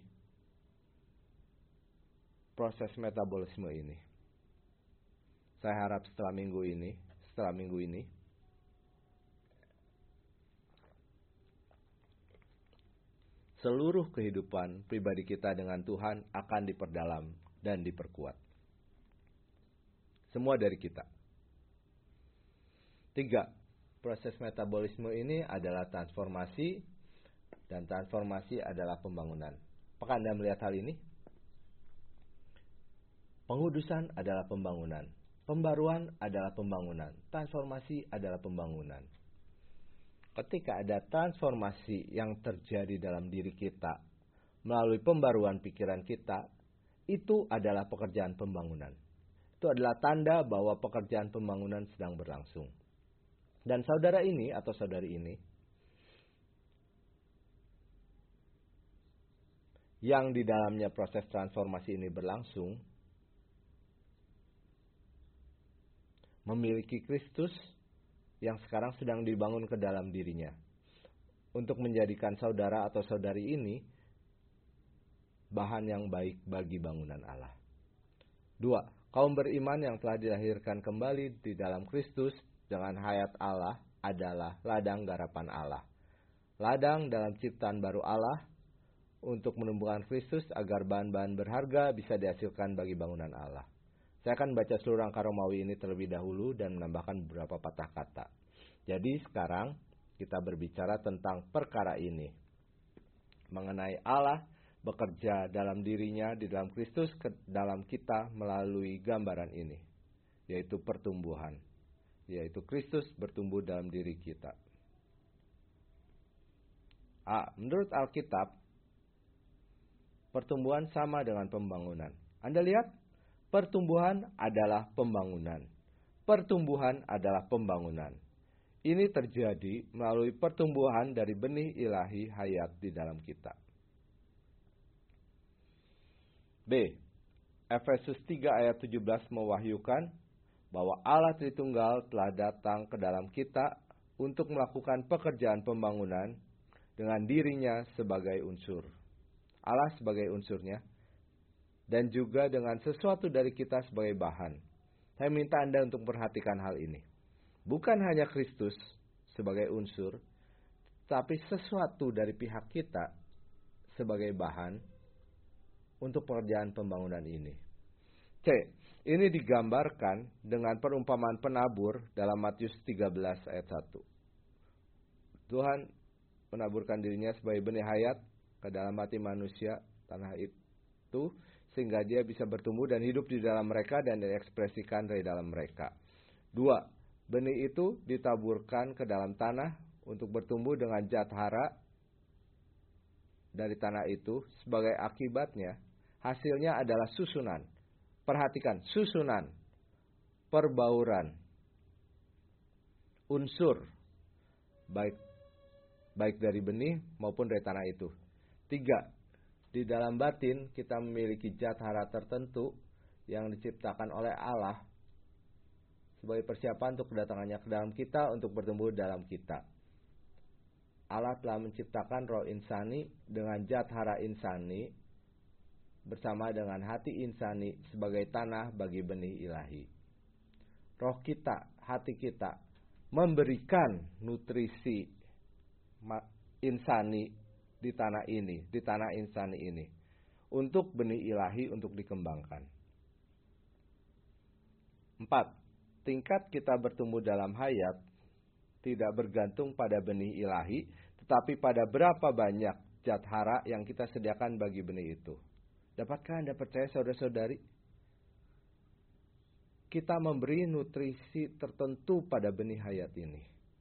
proses metabolisme ini. Saya harap setelah minggu ini, setelah minggu ini, seluruh kehidupan pribadi kita dengan Tuhan akan diperdalam dan diperkuat. Semua dari kita. Tiga, proses metabolisme ini adalah transformasi, dan transformasi adalah pembangunan. Apakah Anda melihat hal ini? Pengudusan adalah pembangunan. Pembaruan adalah pembangunan. Transformasi adalah pembangunan. Ketika ada transformasi yang terjadi dalam diri kita melalui pembaruan pikiran kita, itu adalah pekerjaan pembangunan. Itu adalah tanda bahwa pekerjaan pembangunan sedang berlangsung. Dan saudara ini atau saudari ini yang di dalamnya proses transformasi ini berlangsung memiliki Kristus yang sekarang sedang dibangun ke dalam dirinya untuk menjadikan saudara atau saudari ini bahan yang baik bagi bangunan Allah. Dua, kaum beriman yang telah dilahirkan kembali di dalam Kristus dengan hayat Allah adalah ladang garapan Allah. Ladang dalam ciptaan baru Allah untuk menumbuhkan Kristus agar bahan-bahan berharga bisa dihasilkan bagi bangunan Allah. Saya akan baca seluruh rangka Romawi ini terlebih dahulu dan menambahkan beberapa patah kata. Jadi sekarang kita berbicara tentang perkara ini. Mengenai Allah bekerja dalam dirinya di dalam Kristus ke dalam kita melalui gambaran ini. Yaitu pertumbuhan. Yaitu Kristus bertumbuh dalam diri kita. A. Menurut Alkitab, pertumbuhan sama dengan pembangunan. Anda lihat, pertumbuhan adalah pembangunan. Pertumbuhan adalah pembangunan. Ini terjadi melalui pertumbuhan dari benih ilahi hayat di dalam kita. B. Efesus tiga ayat tujuh belas mewahyukan bahwa Allah Tritunggal telah datang ke dalam kita untuk melakukan pekerjaan pembangunan dengan dirinya sebagai unsur. Allah sebagai unsurnya, dan juga dengan sesuatu dari kita sebagai bahan. Saya minta Anda untuk perhatikan hal ini. Bukan hanya Kristus sebagai unsur, tapi sesuatu dari pihak kita sebagai bahan untuk pekerjaan pembangunan ini. C. Ini digambarkan dengan perumpamaan penabur dalam Matius tiga belas ayat satu. Tuhan menaburkan dirinya sebagai benih hayat ke dalam hati manusia, tanah itu, sehingga dia bisa bertumbuh dan hidup di dalam mereka dan diekspresikan dari dalam mereka. Dua, benih itu ditaburkan ke dalam tanah untuk bertumbuh dengan zat hara dari tanah itu. Sebagai akibatnya, hasilnya adalah susunan. Perhatikan, susunan, perbauran, unsur, baik baik dari benih maupun dari tanah itu. Tiga, di dalam batin kita memiliki zat hara tertentu yang diciptakan oleh Allah sebagai persiapan untuk kedatangannya ke dalam kita untuk bertumbuh dalam kita. Allah telah menciptakan roh insani dengan zat hara insani bersama dengan hati insani sebagai tanah bagi benih ilahi. Roh kita, hati kita memberikan nutrisi insani di tanah ini, di tanah insani ini, untuk benih ilahi untuk dikembangkan. Empat, tingkat kita bertumbuh dalam hayat tidak bergantung pada benih ilahi, tetapi pada berapa banyak zat hara yang kita sediakan bagi benih itu. Dapatkah Anda percaya, saudara-saudari? kita memberi nutrisi tertentu pada benih hayat ini.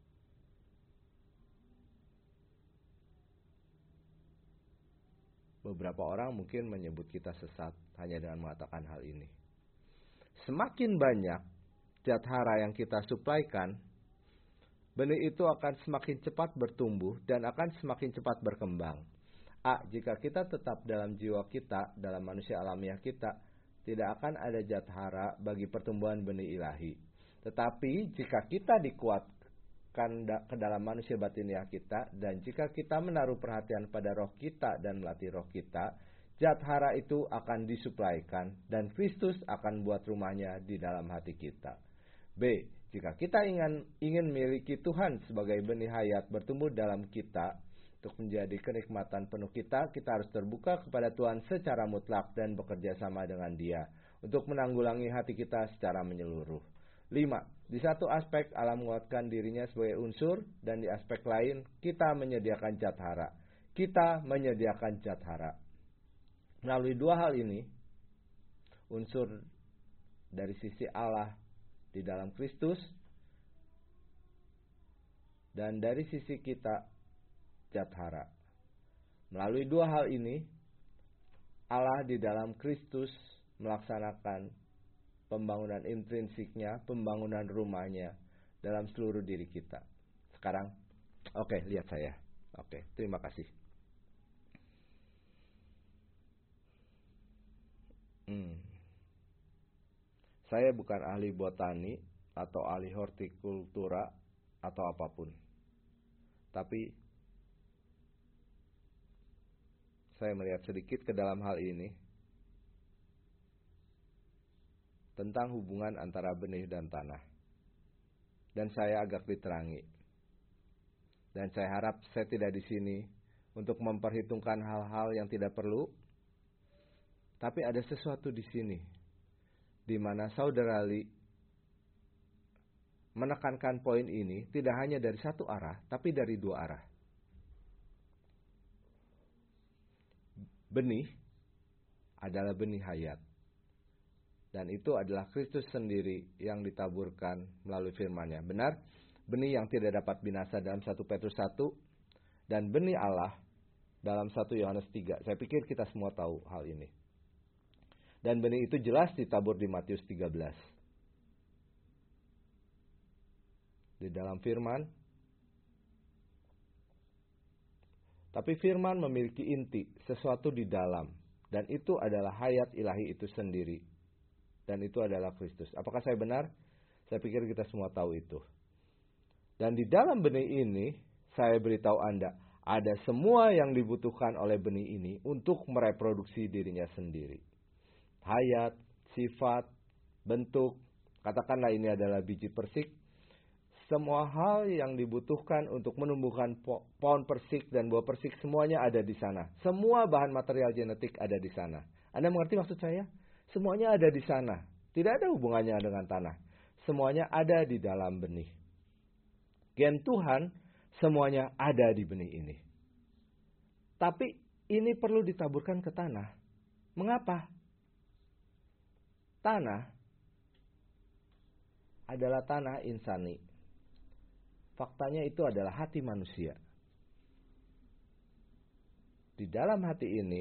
Beberapa orang mungkin menyebut kita sesat hanya dengan mengatakan hal ini. Semakin banyak zat hara yang kita suplaikan, benih itu akan semakin cepat bertumbuh dan akan semakin cepat berkembang. A. Jika kita tetap dalam jiwa kita, dalam manusia alamiah kita, tidak akan ada zat hara bagi pertumbuhan benih ilahi. Tetapi jika kita dikuatkan ke dalam manusia batiniah kita, dan jika kita menaruh perhatian pada roh kita dan melatih roh kita, zat hara itu akan disuplaikan dan Kristus akan buat rumahnya di dalam hati kita. B. Jika kita ingin ingin miliki Tuhan sebagai benih hayat bertumbuh dalam kita untuk menjadi kenikmatan penuh kita, kita harus terbuka kepada Tuhan secara mutlak dan bekerja sama dengan Dia untuk menanggulangi hati kita secara menyeluruh. Lima. Di satu aspek Allah menguatkan dirinya sebagai unsur, dan di aspek lain kita menyediakan zat hara. Kita menyediakan zat hara. Melalui dua hal ini, unsur dari sisi Allah di dalam Kristus, dan dari sisi kita zat hara. Melalui dua hal ini, Allah di dalam Kristus melaksanakan pembangunan intrinsiknya, pembangunan rumahnya dalam seluruh diri kita. Sekarang, oke, okay, lihat saya. Oke, okay, terima kasih. Hmm. Saya bukan ahli botani atau ahli hortikultura atau apapun. Tapi saya melihat sedikit ke dalam hal ini tentang hubungan antara benih dan tanah. Dan saya agak diterangi. Dan saya harap saya tidak di sini untuk memperhitungkan hal-hal yang tidak perlu. Tapi ada sesuatu di sini di mana saudara Li menekankan poin ini tidak hanya dari satu arah, tapi dari dua arah. Benih adalah benih hayat. Dan itu adalah Kristus sendiri yang ditaburkan melalui firman-Nya. Benar? Benih yang tidak dapat binasa dalam satu Petrus satu. Dan benih Allah dalam satu Yohanes tiga. Saya pikir kita semua tahu hal ini. Dan benih itu jelas ditabur di Matius tiga belas. Di dalam firman. Tapi firman memiliki inti, sesuatu di dalam. Dan itu adalah hayat ilahi itu sendiri. Dan itu adalah Kristus. Apakah saya benar? Saya pikir kita semua tahu itu. Dan di dalam benih ini, saya beritahu Anda, ada semua yang dibutuhkan oleh benih ini untuk mereproduksi dirinya sendiri. Hayat, sifat, bentuk, katakanlah ini adalah biji persik. Semua hal yang dibutuhkan untuk menumbuhkan pohon persik dan buah persik semuanya ada di sana. Semua bahan material genetik ada di sana. Anda mengerti maksud saya? Semuanya ada di sana. Tidak ada hubungannya dengan tanah. Semuanya ada di dalam benih. Gen Tuhan semuanya ada di benih ini. Tapi ini perlu ditaburkan ke tanah. Mengapa? Tanah adalah tanah insani. Faktanya itu adalah hati manusia. Di dalam hati ini,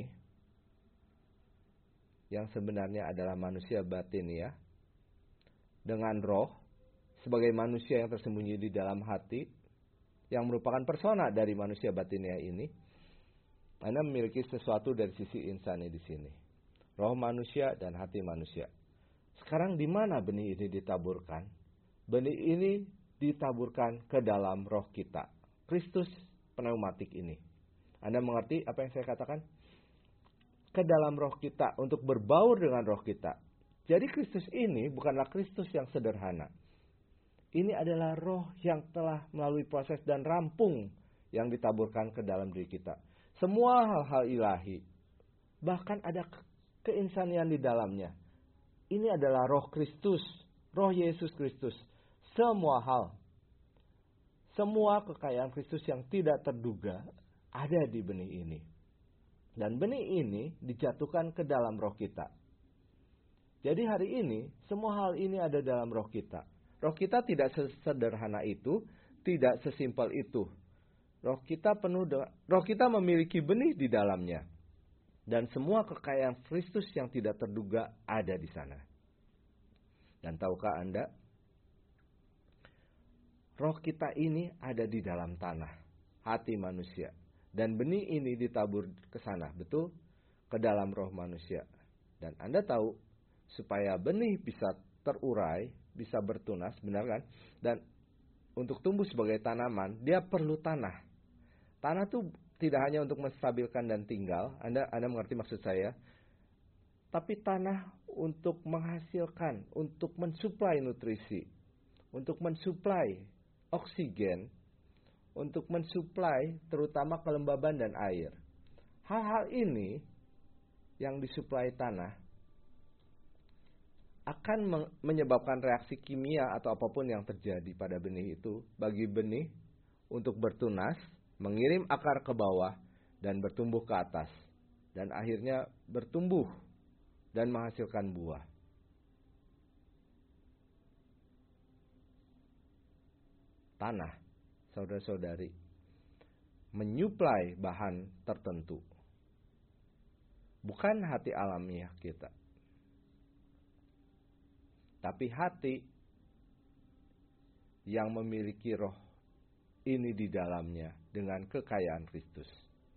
yang sebenarnya adalah manusia batiniah, dengan roh, sebagai manusia yang tersembunyi di dalam hati, yang merupakan persona dari manusia batiniah ini, Anda memiliki sesuatu dari sisi insani di sini. Roh manusia dan hati manusia. Sekarang di mana benih ini ditaburkan? Benih ini ditaburkan ke dalam roh kita. Kristus pneumatik ini. Anda mengerti apa yang saya katakan? Ke dalam roh kita untuk berbaur dengan roh kita. Jadi Kristus ini bukanlah Kristus yang sederhana. Ini adalah roh yang telah melalui proses dan rampung yang ditaburkan ke dalam diri kita. Semua hal-hal ilahi. Bahkan ada keinsanian di dalamnya. Ini adalah roh Kristus. Roh Yesus Kristus. Semua hal. Semua kekayaan Kristus yang tidak terduga ada di benih ini. Dan benih ini dijatuhkan ke dalam roh kita. Jadi hari ini, semua hal ini ada dalam roh kita. Roh kita tidak sesederhana itu, tidak sesimpel itu. Roh kita penuh dengan, roh kita memiliki benih di dalamnya. Dan semua kekayaan Kristus yang tidak terduga ada di sana. Dan tahukah Anda? Roh kita ini ada di dalam tanah, hati manusia. Dan benih ini ditabur ke sana, betul? Ke dalam roh manusia. Dan Anda tahu, supaya benih bisa terurai, bisa bertunas, benar kan? Dan untuk tumbuh sebagai tanaman, dia perlu tanah. Tanah itu tidak hanya untuk menstabilkan dan tinggal, Anda Anda mengerti maksud saya? Tapi tanah untuk menghasilkan, untuk mensuplai nutrisi, untuk mensuplai oksigen, untuk mensuplai terutama kelembaban dan air. Hal-hal ini yang disuplai tanah akan menyebabkan reaksi kimia atau apapun yang terjadi pada benih itu bagi benih untuk bertunas, mengirim akar ke bawah dan bertumbuh ke atas dan akhirnya bertumbuh dan menghasilkan buah. Tanah, saudara-saudari, menyuplai bahan tertentu. Bukan hati alamiah kita. Tapi hati yang memiliki roh ini di dalamnya dengan kekayaan Kristus.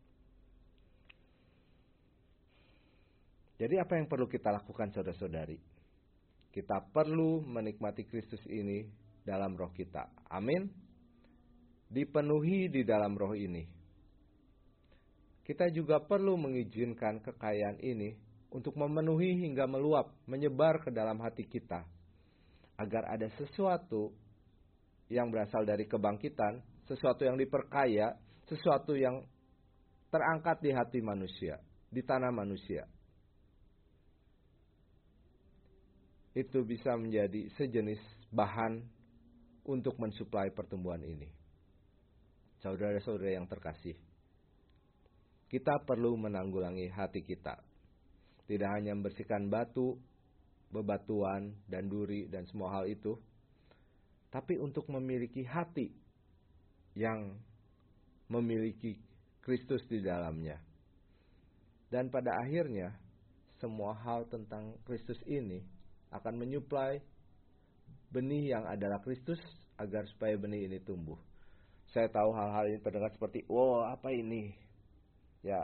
Jadi apa yang perlu kita lakukan saudara-saudari? Kita perlu menikmati Kristus ini dalam roh kita. Amin. Dipenuhi di dalam roh ini. Kita juga perlu mengizinkan kekayaan ini untuk memenuhi hingga meluap, menyebar ke dalam hati kita. Agar ada sesuatu yang berasal dari kebangkitan, sesuatu yang diperkaya, sesuatu yang terangkat di hati manusia, di tanah manusia. Itu bisa menjadi sejenis bahan untuk mensuplai pertumbuhan ini. Saudara-saudara yang terkasih, kita perlu menanggulangi hati kita. Tidak hanya membersihkan batu, bebatuan, dan duri, dan semua hal itu. Tapi untuk memiliki hati yang memiliki Kristus di dalamnya. Dan pada akhirnya, semua hal tentang Kristus ini akan menyuplai benih yang adalah Kristus agar supaya benih ini tumbuh. Saya tahu hal-hal ini terdengar seperti, wow, apa ini? Ya,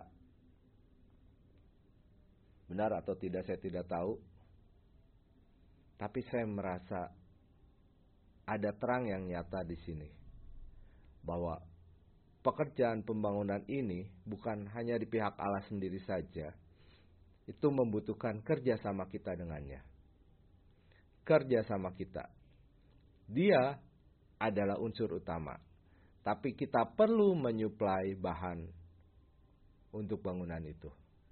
benar atau tidak saya tidak tahu. Tapi saya merasa ada terang yang nyata di sini. Bahwa pekerjaan pembangunan ini bukan hanya di pihak Allah sendiri saja. Itu membutuhkan kerjasama kita dengannya. Kerjasama kita. Dia adalah unsur utama. Tapi kita perlu menyuplai bahan untuk bangunan itu.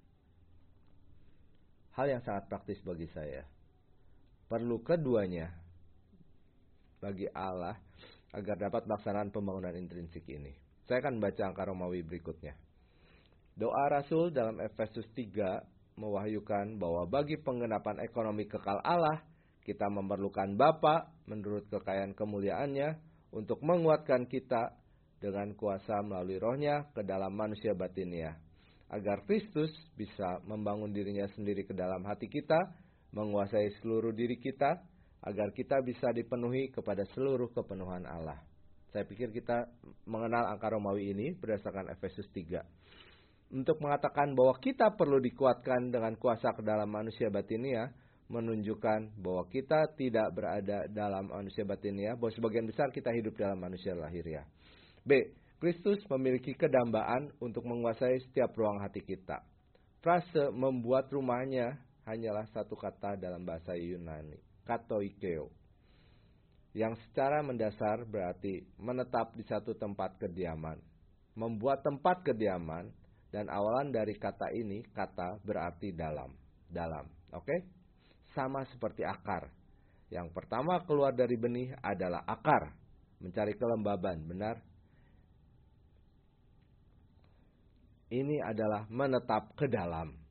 Hal yang sangat praktis bagi saya. Perlu keduanya bagi Allah agar dapat melaksanakan pembangunan intrinsik ini. Saya akan baca angka Romawi berikutnya. Doa Rasul dalam Efesus tiga mewahyukan bahwa bagi penggenapan ekonomi kekal Allah, kita memerlukan Bapa menurut kekayaan kemuliaannya untuk menguatkan kita dengan kuasa melalui rohnya ke dalam manusia batinnya. Agar Kristus bisa membangun dirinya sendiri ke dalam hati kita, menguasai seluruh diri kita, agar kita bisa dipenuhi kepada seluruh kepenuhan Allah. Saya pikir kita mengenal angka Romawi ini berdasarkan Efesus tiga. Untuk mengatakan bahwa kita perlu dikuatkan dengan kuasa ke dalam manusia batinia, menunjukkan bahwa kita tidak berada dalam manusia batinia, bahwa sebagian besar kita hidup dalam manusia lahiriah. B. Kristus memiliki kedambaan untuk menguasai setiap ruang hati kita. Frase membuat rumahnya hanyalah satu kata dalam bahasa Yunani, katoikeo, yang secara mendasar berarti menetap di satu tempat kediaman. Membuat tempat kediaman, dan awalan dari kata ini, kata berarti dalam. Dalam, oke? Okay? Sama seperti akar. Yang pertama keluar dari benih adalah akar, mencari kelembaban, benar? Ini adalah menetap ke dalam.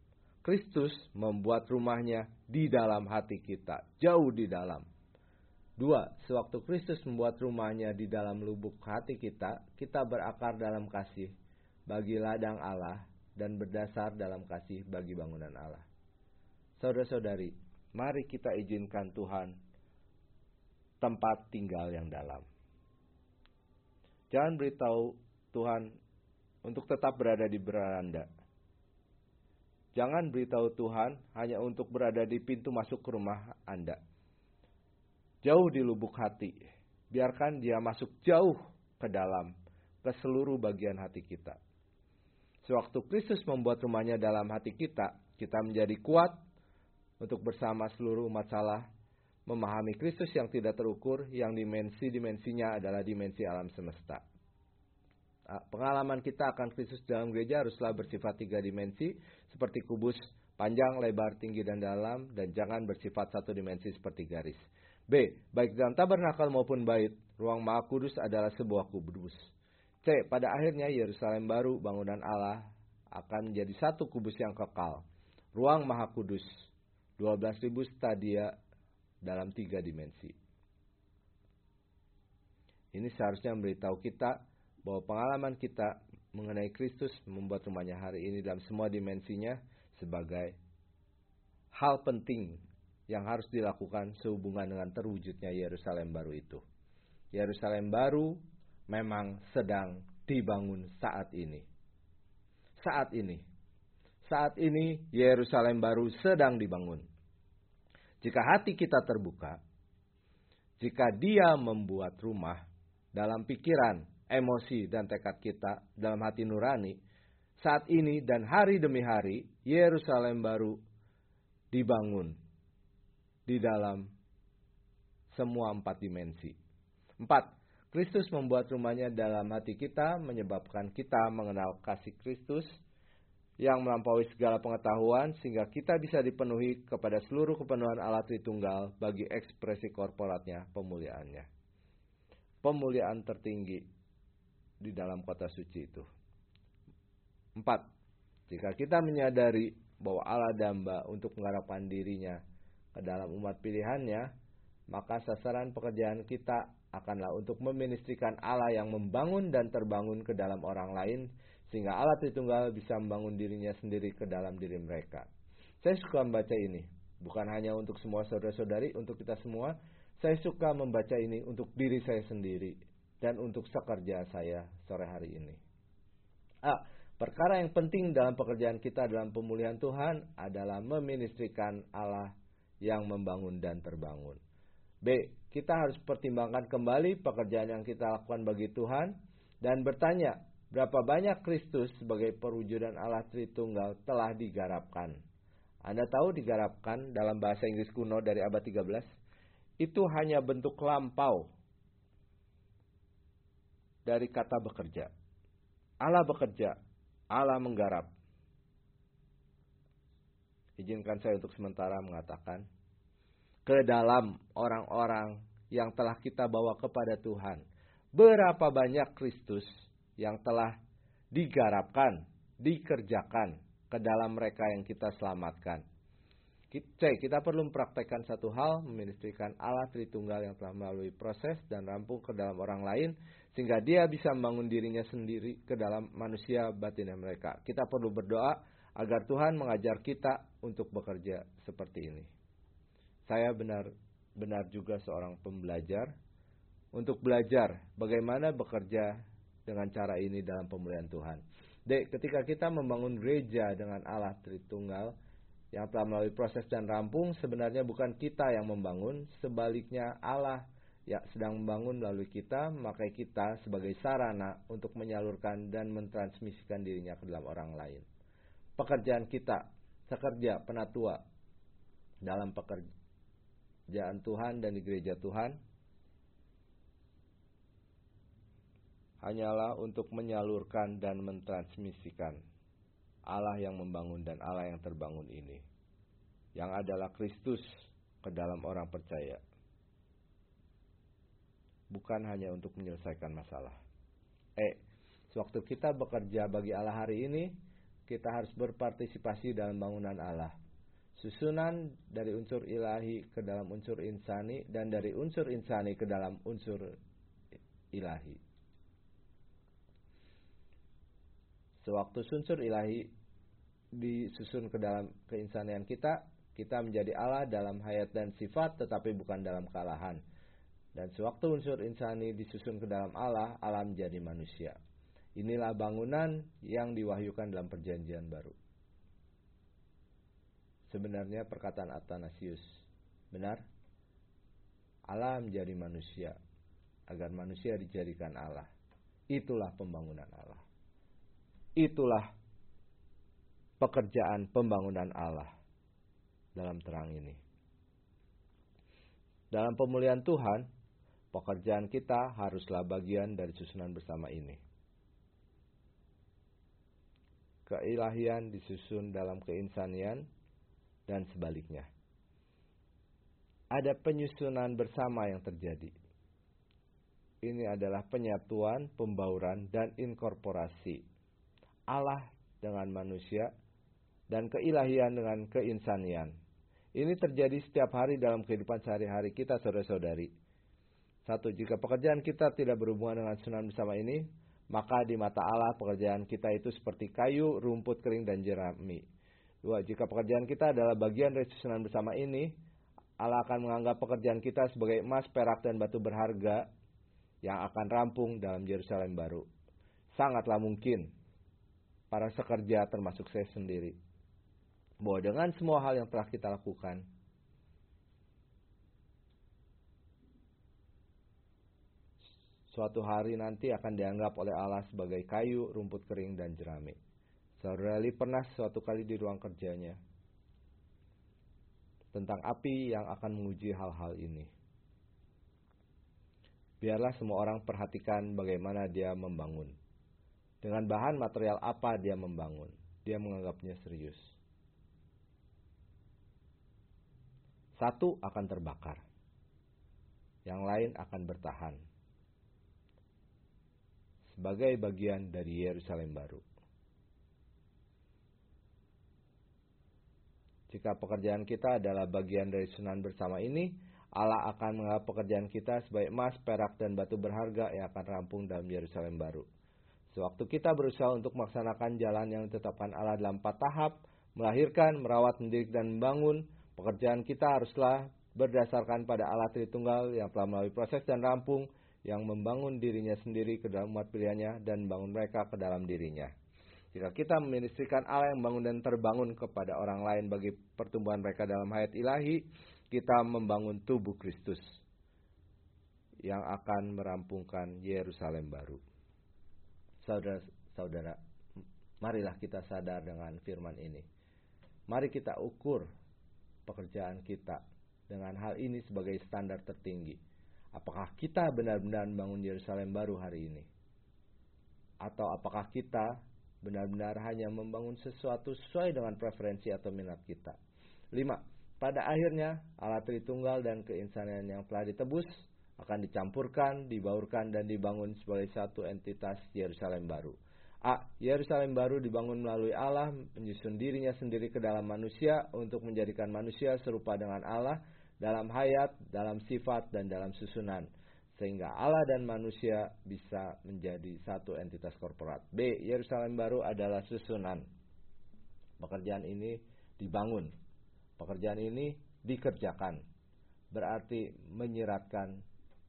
Kristus membuat rumahnya di dalam hati kita, jauh di dalam. Dua, sewaktu Kristus membuat rumahnya di dalam lubuk hati kita, kita berakar dalam kasih bagi ladang Allah dan berdasar dalam kasih bagi bangunan Allah. Saudara-saudari, mari kita izinkan Tuhan tempat tinggal yang dalam. Jangan beritahu Tuhan untuk tetap berada di beranda. Jangan beritahu Tuhan hanya untuk berada di pintu masuk ke rumah Anda. Jauh di lubuk hati, biarkan dia masuk jauh ke dalam, ke seluruh bagian hati kita. Sewaktu Kristus membuat rumahnya dalam hati kita, kita menjadi kuat untuk bersama seluruh umat Allah memahami Kristus yang tidak terukur, yang dimensi-dimensinya adalah dimensi alam semesta. Pengalaman kita akan Kristus dalam gereja haruslah bersifat tiga dimensi, seperti kubus, panjang, lebar, tinggi, dan dalam, dan jangan bersifat satu dimensi seperti garis. B. Baik dalam tabernakel maupun bait, ruang Maha Kudus adalah sebuah kubus. C. Pada akhirnya Yerusalem baru, bangunan Allah, akan menjadi satu kubus yang kekal. Ruang Maha Kudus, dua belas ribu stadia dalam tiga dimensi. Ini seharusnya memberitahu kita bahwa pengalaman kita mengenai Kristus membuat rumahnya hari ini dalam semua dimensinya sebagai hal penting yang harus dilakukan sehubungan dengan terwujudnya Yerusalem baru itu. Yerusalem baru memang sedang dibangun saat ini. Saat ini. Saat ini Yerusalem baru sedang dibangun. Jika hati kita terbuka, jika Dia membuat rumah dalam pikiran, emosi, dan tekad kita dalam hati nurani, saat ini dan hari demi hari Yerusalem baru dibangun di dalam semua empat dimensi. Empat, Kristus membuat rumahnya dalam hati kita, menyebabkan kita mengenal kasih Kristus yang melampaui segala pengetahuan, sehingga kita bisa dipenuhi kepada seluruh kepenuhan Allah Tritunggal bagi ekspresi korporatnya, pemuliaannya. Pemuliaan tertinggi di dalam kota suci itu. Empat, jika kita menyadari bahwa Allah damba untuk mengharapkan dirinya ke dalam umat pilihannya, maka sasaran pekerjaan kita akanlah untuk meministrikan Allah yang membangun dan terbangun ke dalam orang lain, sehingga Allah Tritunggal bisa membangun dirinya sendiri ke dalam diri mereka. Saya suka membaca ini, bukan hanya untuk semua saudara-saudari, untuk kita semua. Saya suka membaca ini untuk diri saya sendiri dan untuk sekerja saya sore hari ini. A. Perkara yang penting dalam pekerjaan kita dalam pemulihan Tuhan adalah meministrikan Allah yang membangun dan terbangun. B. Kita harus pertimbangkan kembali pekerjaan yang kita lakukan bagi Tuhan dan bertanya, berapa banyak Kristus sebagai perwujudan Allah Tritunggal telah digarapkan. Anda tahu digarapkan dalam bahasa Inggris kuno dari abad tiga belas? Itu hanya bentuk lampau dari kata bekerja. Allah bekerja, Allah menggarap. Izinkan saya untuk sementara mengatakan, ke dalam orang-orang yang telah kita bawa kepada Tuhan, berapa banyak Kristus yang telah digarapkan, dikerjakan ke dalam mereka yang kita selamatkan. C. Kita perlu mempraktekkan satu hal, meministrikan Allah Tritunggal yang telah melalui proses dan rampung ke dalam orang lain, sehingga Dia bisa membangun dirinya sendiri ke dalam manusia batinnya mereka. Kita perlu berdoa agar Tuhan mengajar kita untuk bekerja seperti ini. Saya benar-benar juga seorang pembelajar untuk belajar bagaimana bekerja dengan cara ini dalam pemulihan Tuhan. D. Ketika kita membangun gereja dengan Allah Tritunggal yang telah melalui proses dan rampung, sebenarnya bukan kita yang membangun, sebaliknya Allah yang sedang membangun melalui kita, maka kita sebagai sarana untuk menyalurkan dan mentransmisikan dirinya ke dalam orang lain. Pekerjaan kita, sekerja penatua dalam pekerjaan Tuhan dan di gereja Tuhan, hanyalah untuk menyalurkan dan mentransmisikan Allah yang membangun dan Allah yang terbangun ini, yang adalah Kristus ke dalam orang percaya. Bukan hanya untuk menyelesaikan masalah. Eh, sewaktu kita bekerja bagi Allah hari ini, kita harus berpartisipasi dalam bangunan Allah. Susunan dari unsur ilahi ke dalam unsur insani dan dari unsur insani ke dalam unsur ilahi. Sewaktu unsur ilahi disusun ke dalam keinsanian kita, kita menjadi Allah dalam hayat dan sifat, tetapi bukan dalam kealahan. Dan sewaktu unsur insani disusun ke dalam Allah, Allah menjadi manusia. Inilah bangunan yang diwahyukan dalam perjanjian baru. Sebenarnya perkataan Athanasius benar. Allah menjadi manusia agar manusia dijadikan Allah. Itulah pembangunan Allah. Itulah pekerjaan pembangunan Allah dalam terang ini. Dalam pemulihan Tuhan, pekerjaan kita haruslah bagian dari susunan bersama ini. Keilahian disusun dalam keinsanian dan sebaliknya. Ada penyusunan bersama yang terjadi. Ini adalah penyatuan, pembauran, dan inkorporasi Allah dengan manusia dan keilahian dengan keinsanian. Ini terjadi setiap hari dalam kehidupan sehari-hari kita, saudara-saudari. Satu, jika pekerjaan kita tidak berhubungan dengan susunan bersama ini, maka di mata Allah pekerjaan kita itu seperti kayu, rumput kering, dan jerami. Dua, jika pekerjaan kita adalah bagian dari susunan bersama ini, Allah akan menganggap pekerjaan kita sebagai emas, perak, dan batu berharga yang akan rampung dalam Yerusalem baru. Sangatlah mungkin para sekerja termasuk saya sendiri, bahwa dengan semua hal yang telah kita lakukan, suatu hari nanti akan dianggap oleh Allah sebagai kayu, rumput kering, dan jerami. Saudara Eli pernah suatu kali di ruang kerjanya tentang api yang akan menguji hal-hal ini. Biarlah semua orang perhatikan bagaimana dia membangun. Dengan bahan material apa dia membangun. Dia menganggapnya serius. Satu akan terbakar. Yang lain akan bertahan. Sebagai bagian dari Yerusalem baru. Jika pekerjaan kita adalah bagian dari susunan bersama ini, Allah akan menganggap pekerjaan kita sebagai emas, perak, dan batu berharga yang akan rampung dalam Yerusalem baru. Sewaktu kita berusaha untuk melaksanakan jalan yang ditetapkan Allah dalam empat tahap, melahirkan, merawat, mendidik, dan membangun, pekerjaan kita haruslah berdasarkan pada Allah Tritunggal yang telah melalui proses dan rampung, yang membangun dirinya sendiri ke dalam umat pilihannya dan membangun mereka ke dalam dirinya. Jika kita meministrikan Allah yang bangun dan terbangun kepada orang lain bagi pertumbuhan mereka dalam hayat ilahi, kita membangun tubuh Kristus yang akan merampungkan Yerusalem baru. Saudara-saudara, marilah kita sadar dengan firman ini. Mari kita ukur pekerjaan kita dengan hal ini sebagai standar tertinggi. Apakah kita benar-benar membangun Yerusalem baru hari ini? Atau apakah kita benar-benar hanya membangun sesuatu sesuai dengan preferensi atau minat kita? Lima, pada akhirnya Allah Tritunggal dan keinsanian yang telah ditebus akan dicampurkan, dibaurkan, dan dibangun sebagai satu entitas Yerusalem baru. A. Yerusalem baru dibangun melalui Allah menyusun dirinya sendiri ke dalam manusia untuk menjadikan manusia serupa dengan Allah dalam hayat, dalam sifat, dan dalam susunan, sehingga Allah dan manusia bisa menjadi satu entitas korporat. B. Yerusalem baru adalah susunan. Pekerjaan ini dibangun. Pekerjaan ini dikerjakan. Berarti menyiratkan,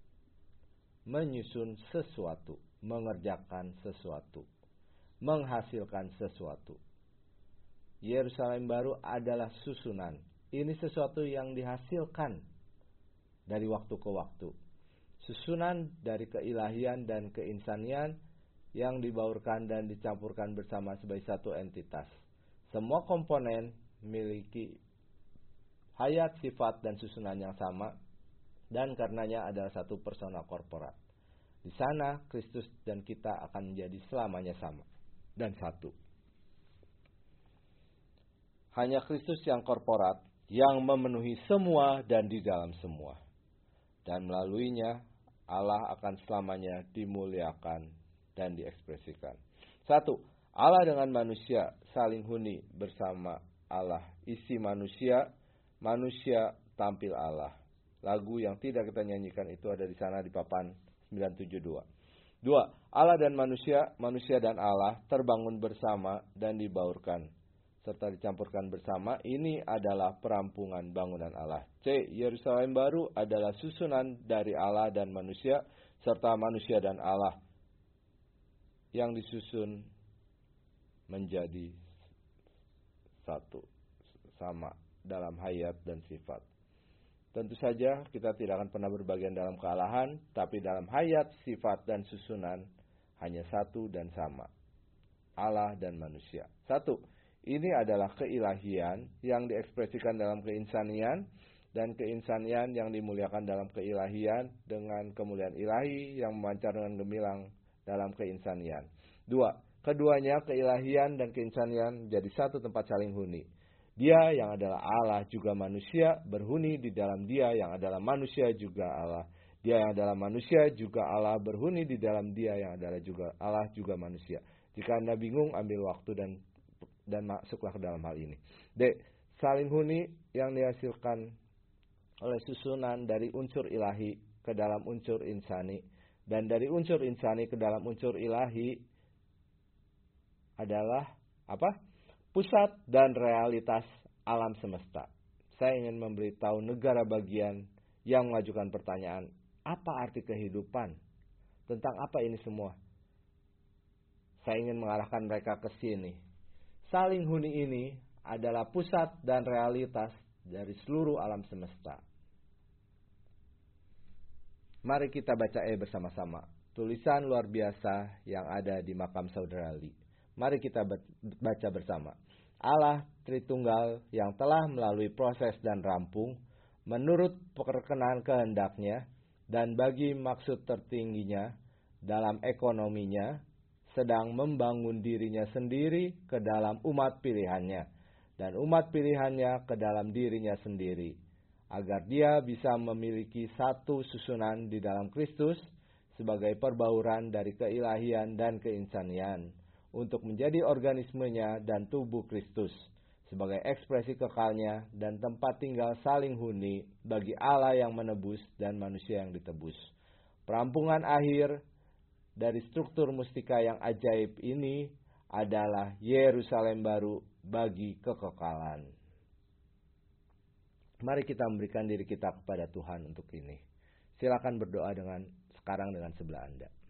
menyusun sesuatu, mengerjakan sesuatu, menghasilkan sesuatu. Yerusalem baru adalah susunan. Ini sesuatu yang dihasilkan dari waktu ke waktu. Susunan dari keilahian dan keinsanian yang dibaurkan dan dicampurkan bersama sebagai satu entitas. Semua komponen memiliki hayat, sifat, dan susunan yang sama, dan karenanya adalah satu personal korporat. Di sana Kristus dan kita akan menjadi selamanya sama dan satu. Hanya Kristus yang korporat, yang memenuhi semua dan di dalam semua. Dan melaluinya Allah akan selamanya dimuliakan dan diekspresikan. Satu, Allah dengan manusia saling huni bersama Allah. Isi manusia, manusia tampil Allah. Lagu yang tidak kita nyanyikan itu ada di sana di papan sembilan tujuh dua. Dua, Allah dan manusia, manusia dan Allah terbangun bersama dan dibaurkan serta dicampurkan bersama. Ini adalah perampungan bangunan Allah. C. Yerusalem baru adalah susunan dari Allah dan manusia serta manusia dan Allah yang disusun menjadi satu, sama dalam hayat dan sifat. Tentu saja kita tidak akan pernah berbagian dalam kealahan, tapi dalam hayat, sifat, dan susunan hanya satu dan sama. Allah dan manusia. Satu, ini adalah keilahian yang diekspresikan dalam keinsanian, dan keinsanian yang dimuliakan dalam keilahian dengan kemuliaan ilahi yang memancar dengan gemilang dalam keinsanian. Dua, keduanya keilahian dan keinsanian jadi satu tempat saling huni. Dia yang adalah Allah juga manusia berhuni di dalam Dia yang adalah manusia juga Allah. Dia yang adalah manusia juga Allah berhuni di dalam Dia yang adalah juga Allah juga manusia. Jika Anda bingung, ambil waktu dan dan masuklah ke dalam hal ini. D. Saling huni yang dihasilkan oleh susunan dari unsur ilahi ke dalam unsur insani, dan dari unsur insani ke dalam unsur ilahi adalah apa? Pusat dan realitas alam semesta. Saya ingin memberitahu negara bagian yang mengajukan pertanyaan, apa arti kehidupan? Tentang apa ini semua? Saya ingin mengarahkan mereka ke sini. Saling huni ini adalah pusat dan realitas dari seluruh alam semesta. Mari kita baca E bersama-sama. Tulisan luar biasa yang ada di makam Saudara Ali. Mari kita baca bersama. Allah Tritunggal yang telah melalui proses dan rampung menurut perkenan kehendaknya dan bagi maksud tertingginya dalam ekonominya sedang membangun dirinya sendiri ke dalam umat pilihannya dan umat pilihannya ke dalam dirinya sendiri agar dia bisa memiliki satu susunan di dalam Kristus sebagai perbauran dari keilahian dan keinsanian untuk menjadi organismenya dan tubuh Kristus sebagai ekspresi kekalnya dan tempat tinggal saling huni bagi Allah yang menebus dan manusia yang ditebus. Perampungan akhir dari struktur mustika yang ajaib ini adalah Yerusalem baru bagi kekekalan. Mari kita memberikan diri kita kepada Tuhan untuk ini. Silakan berdoa dengan sekarang dengan sebelah Anda.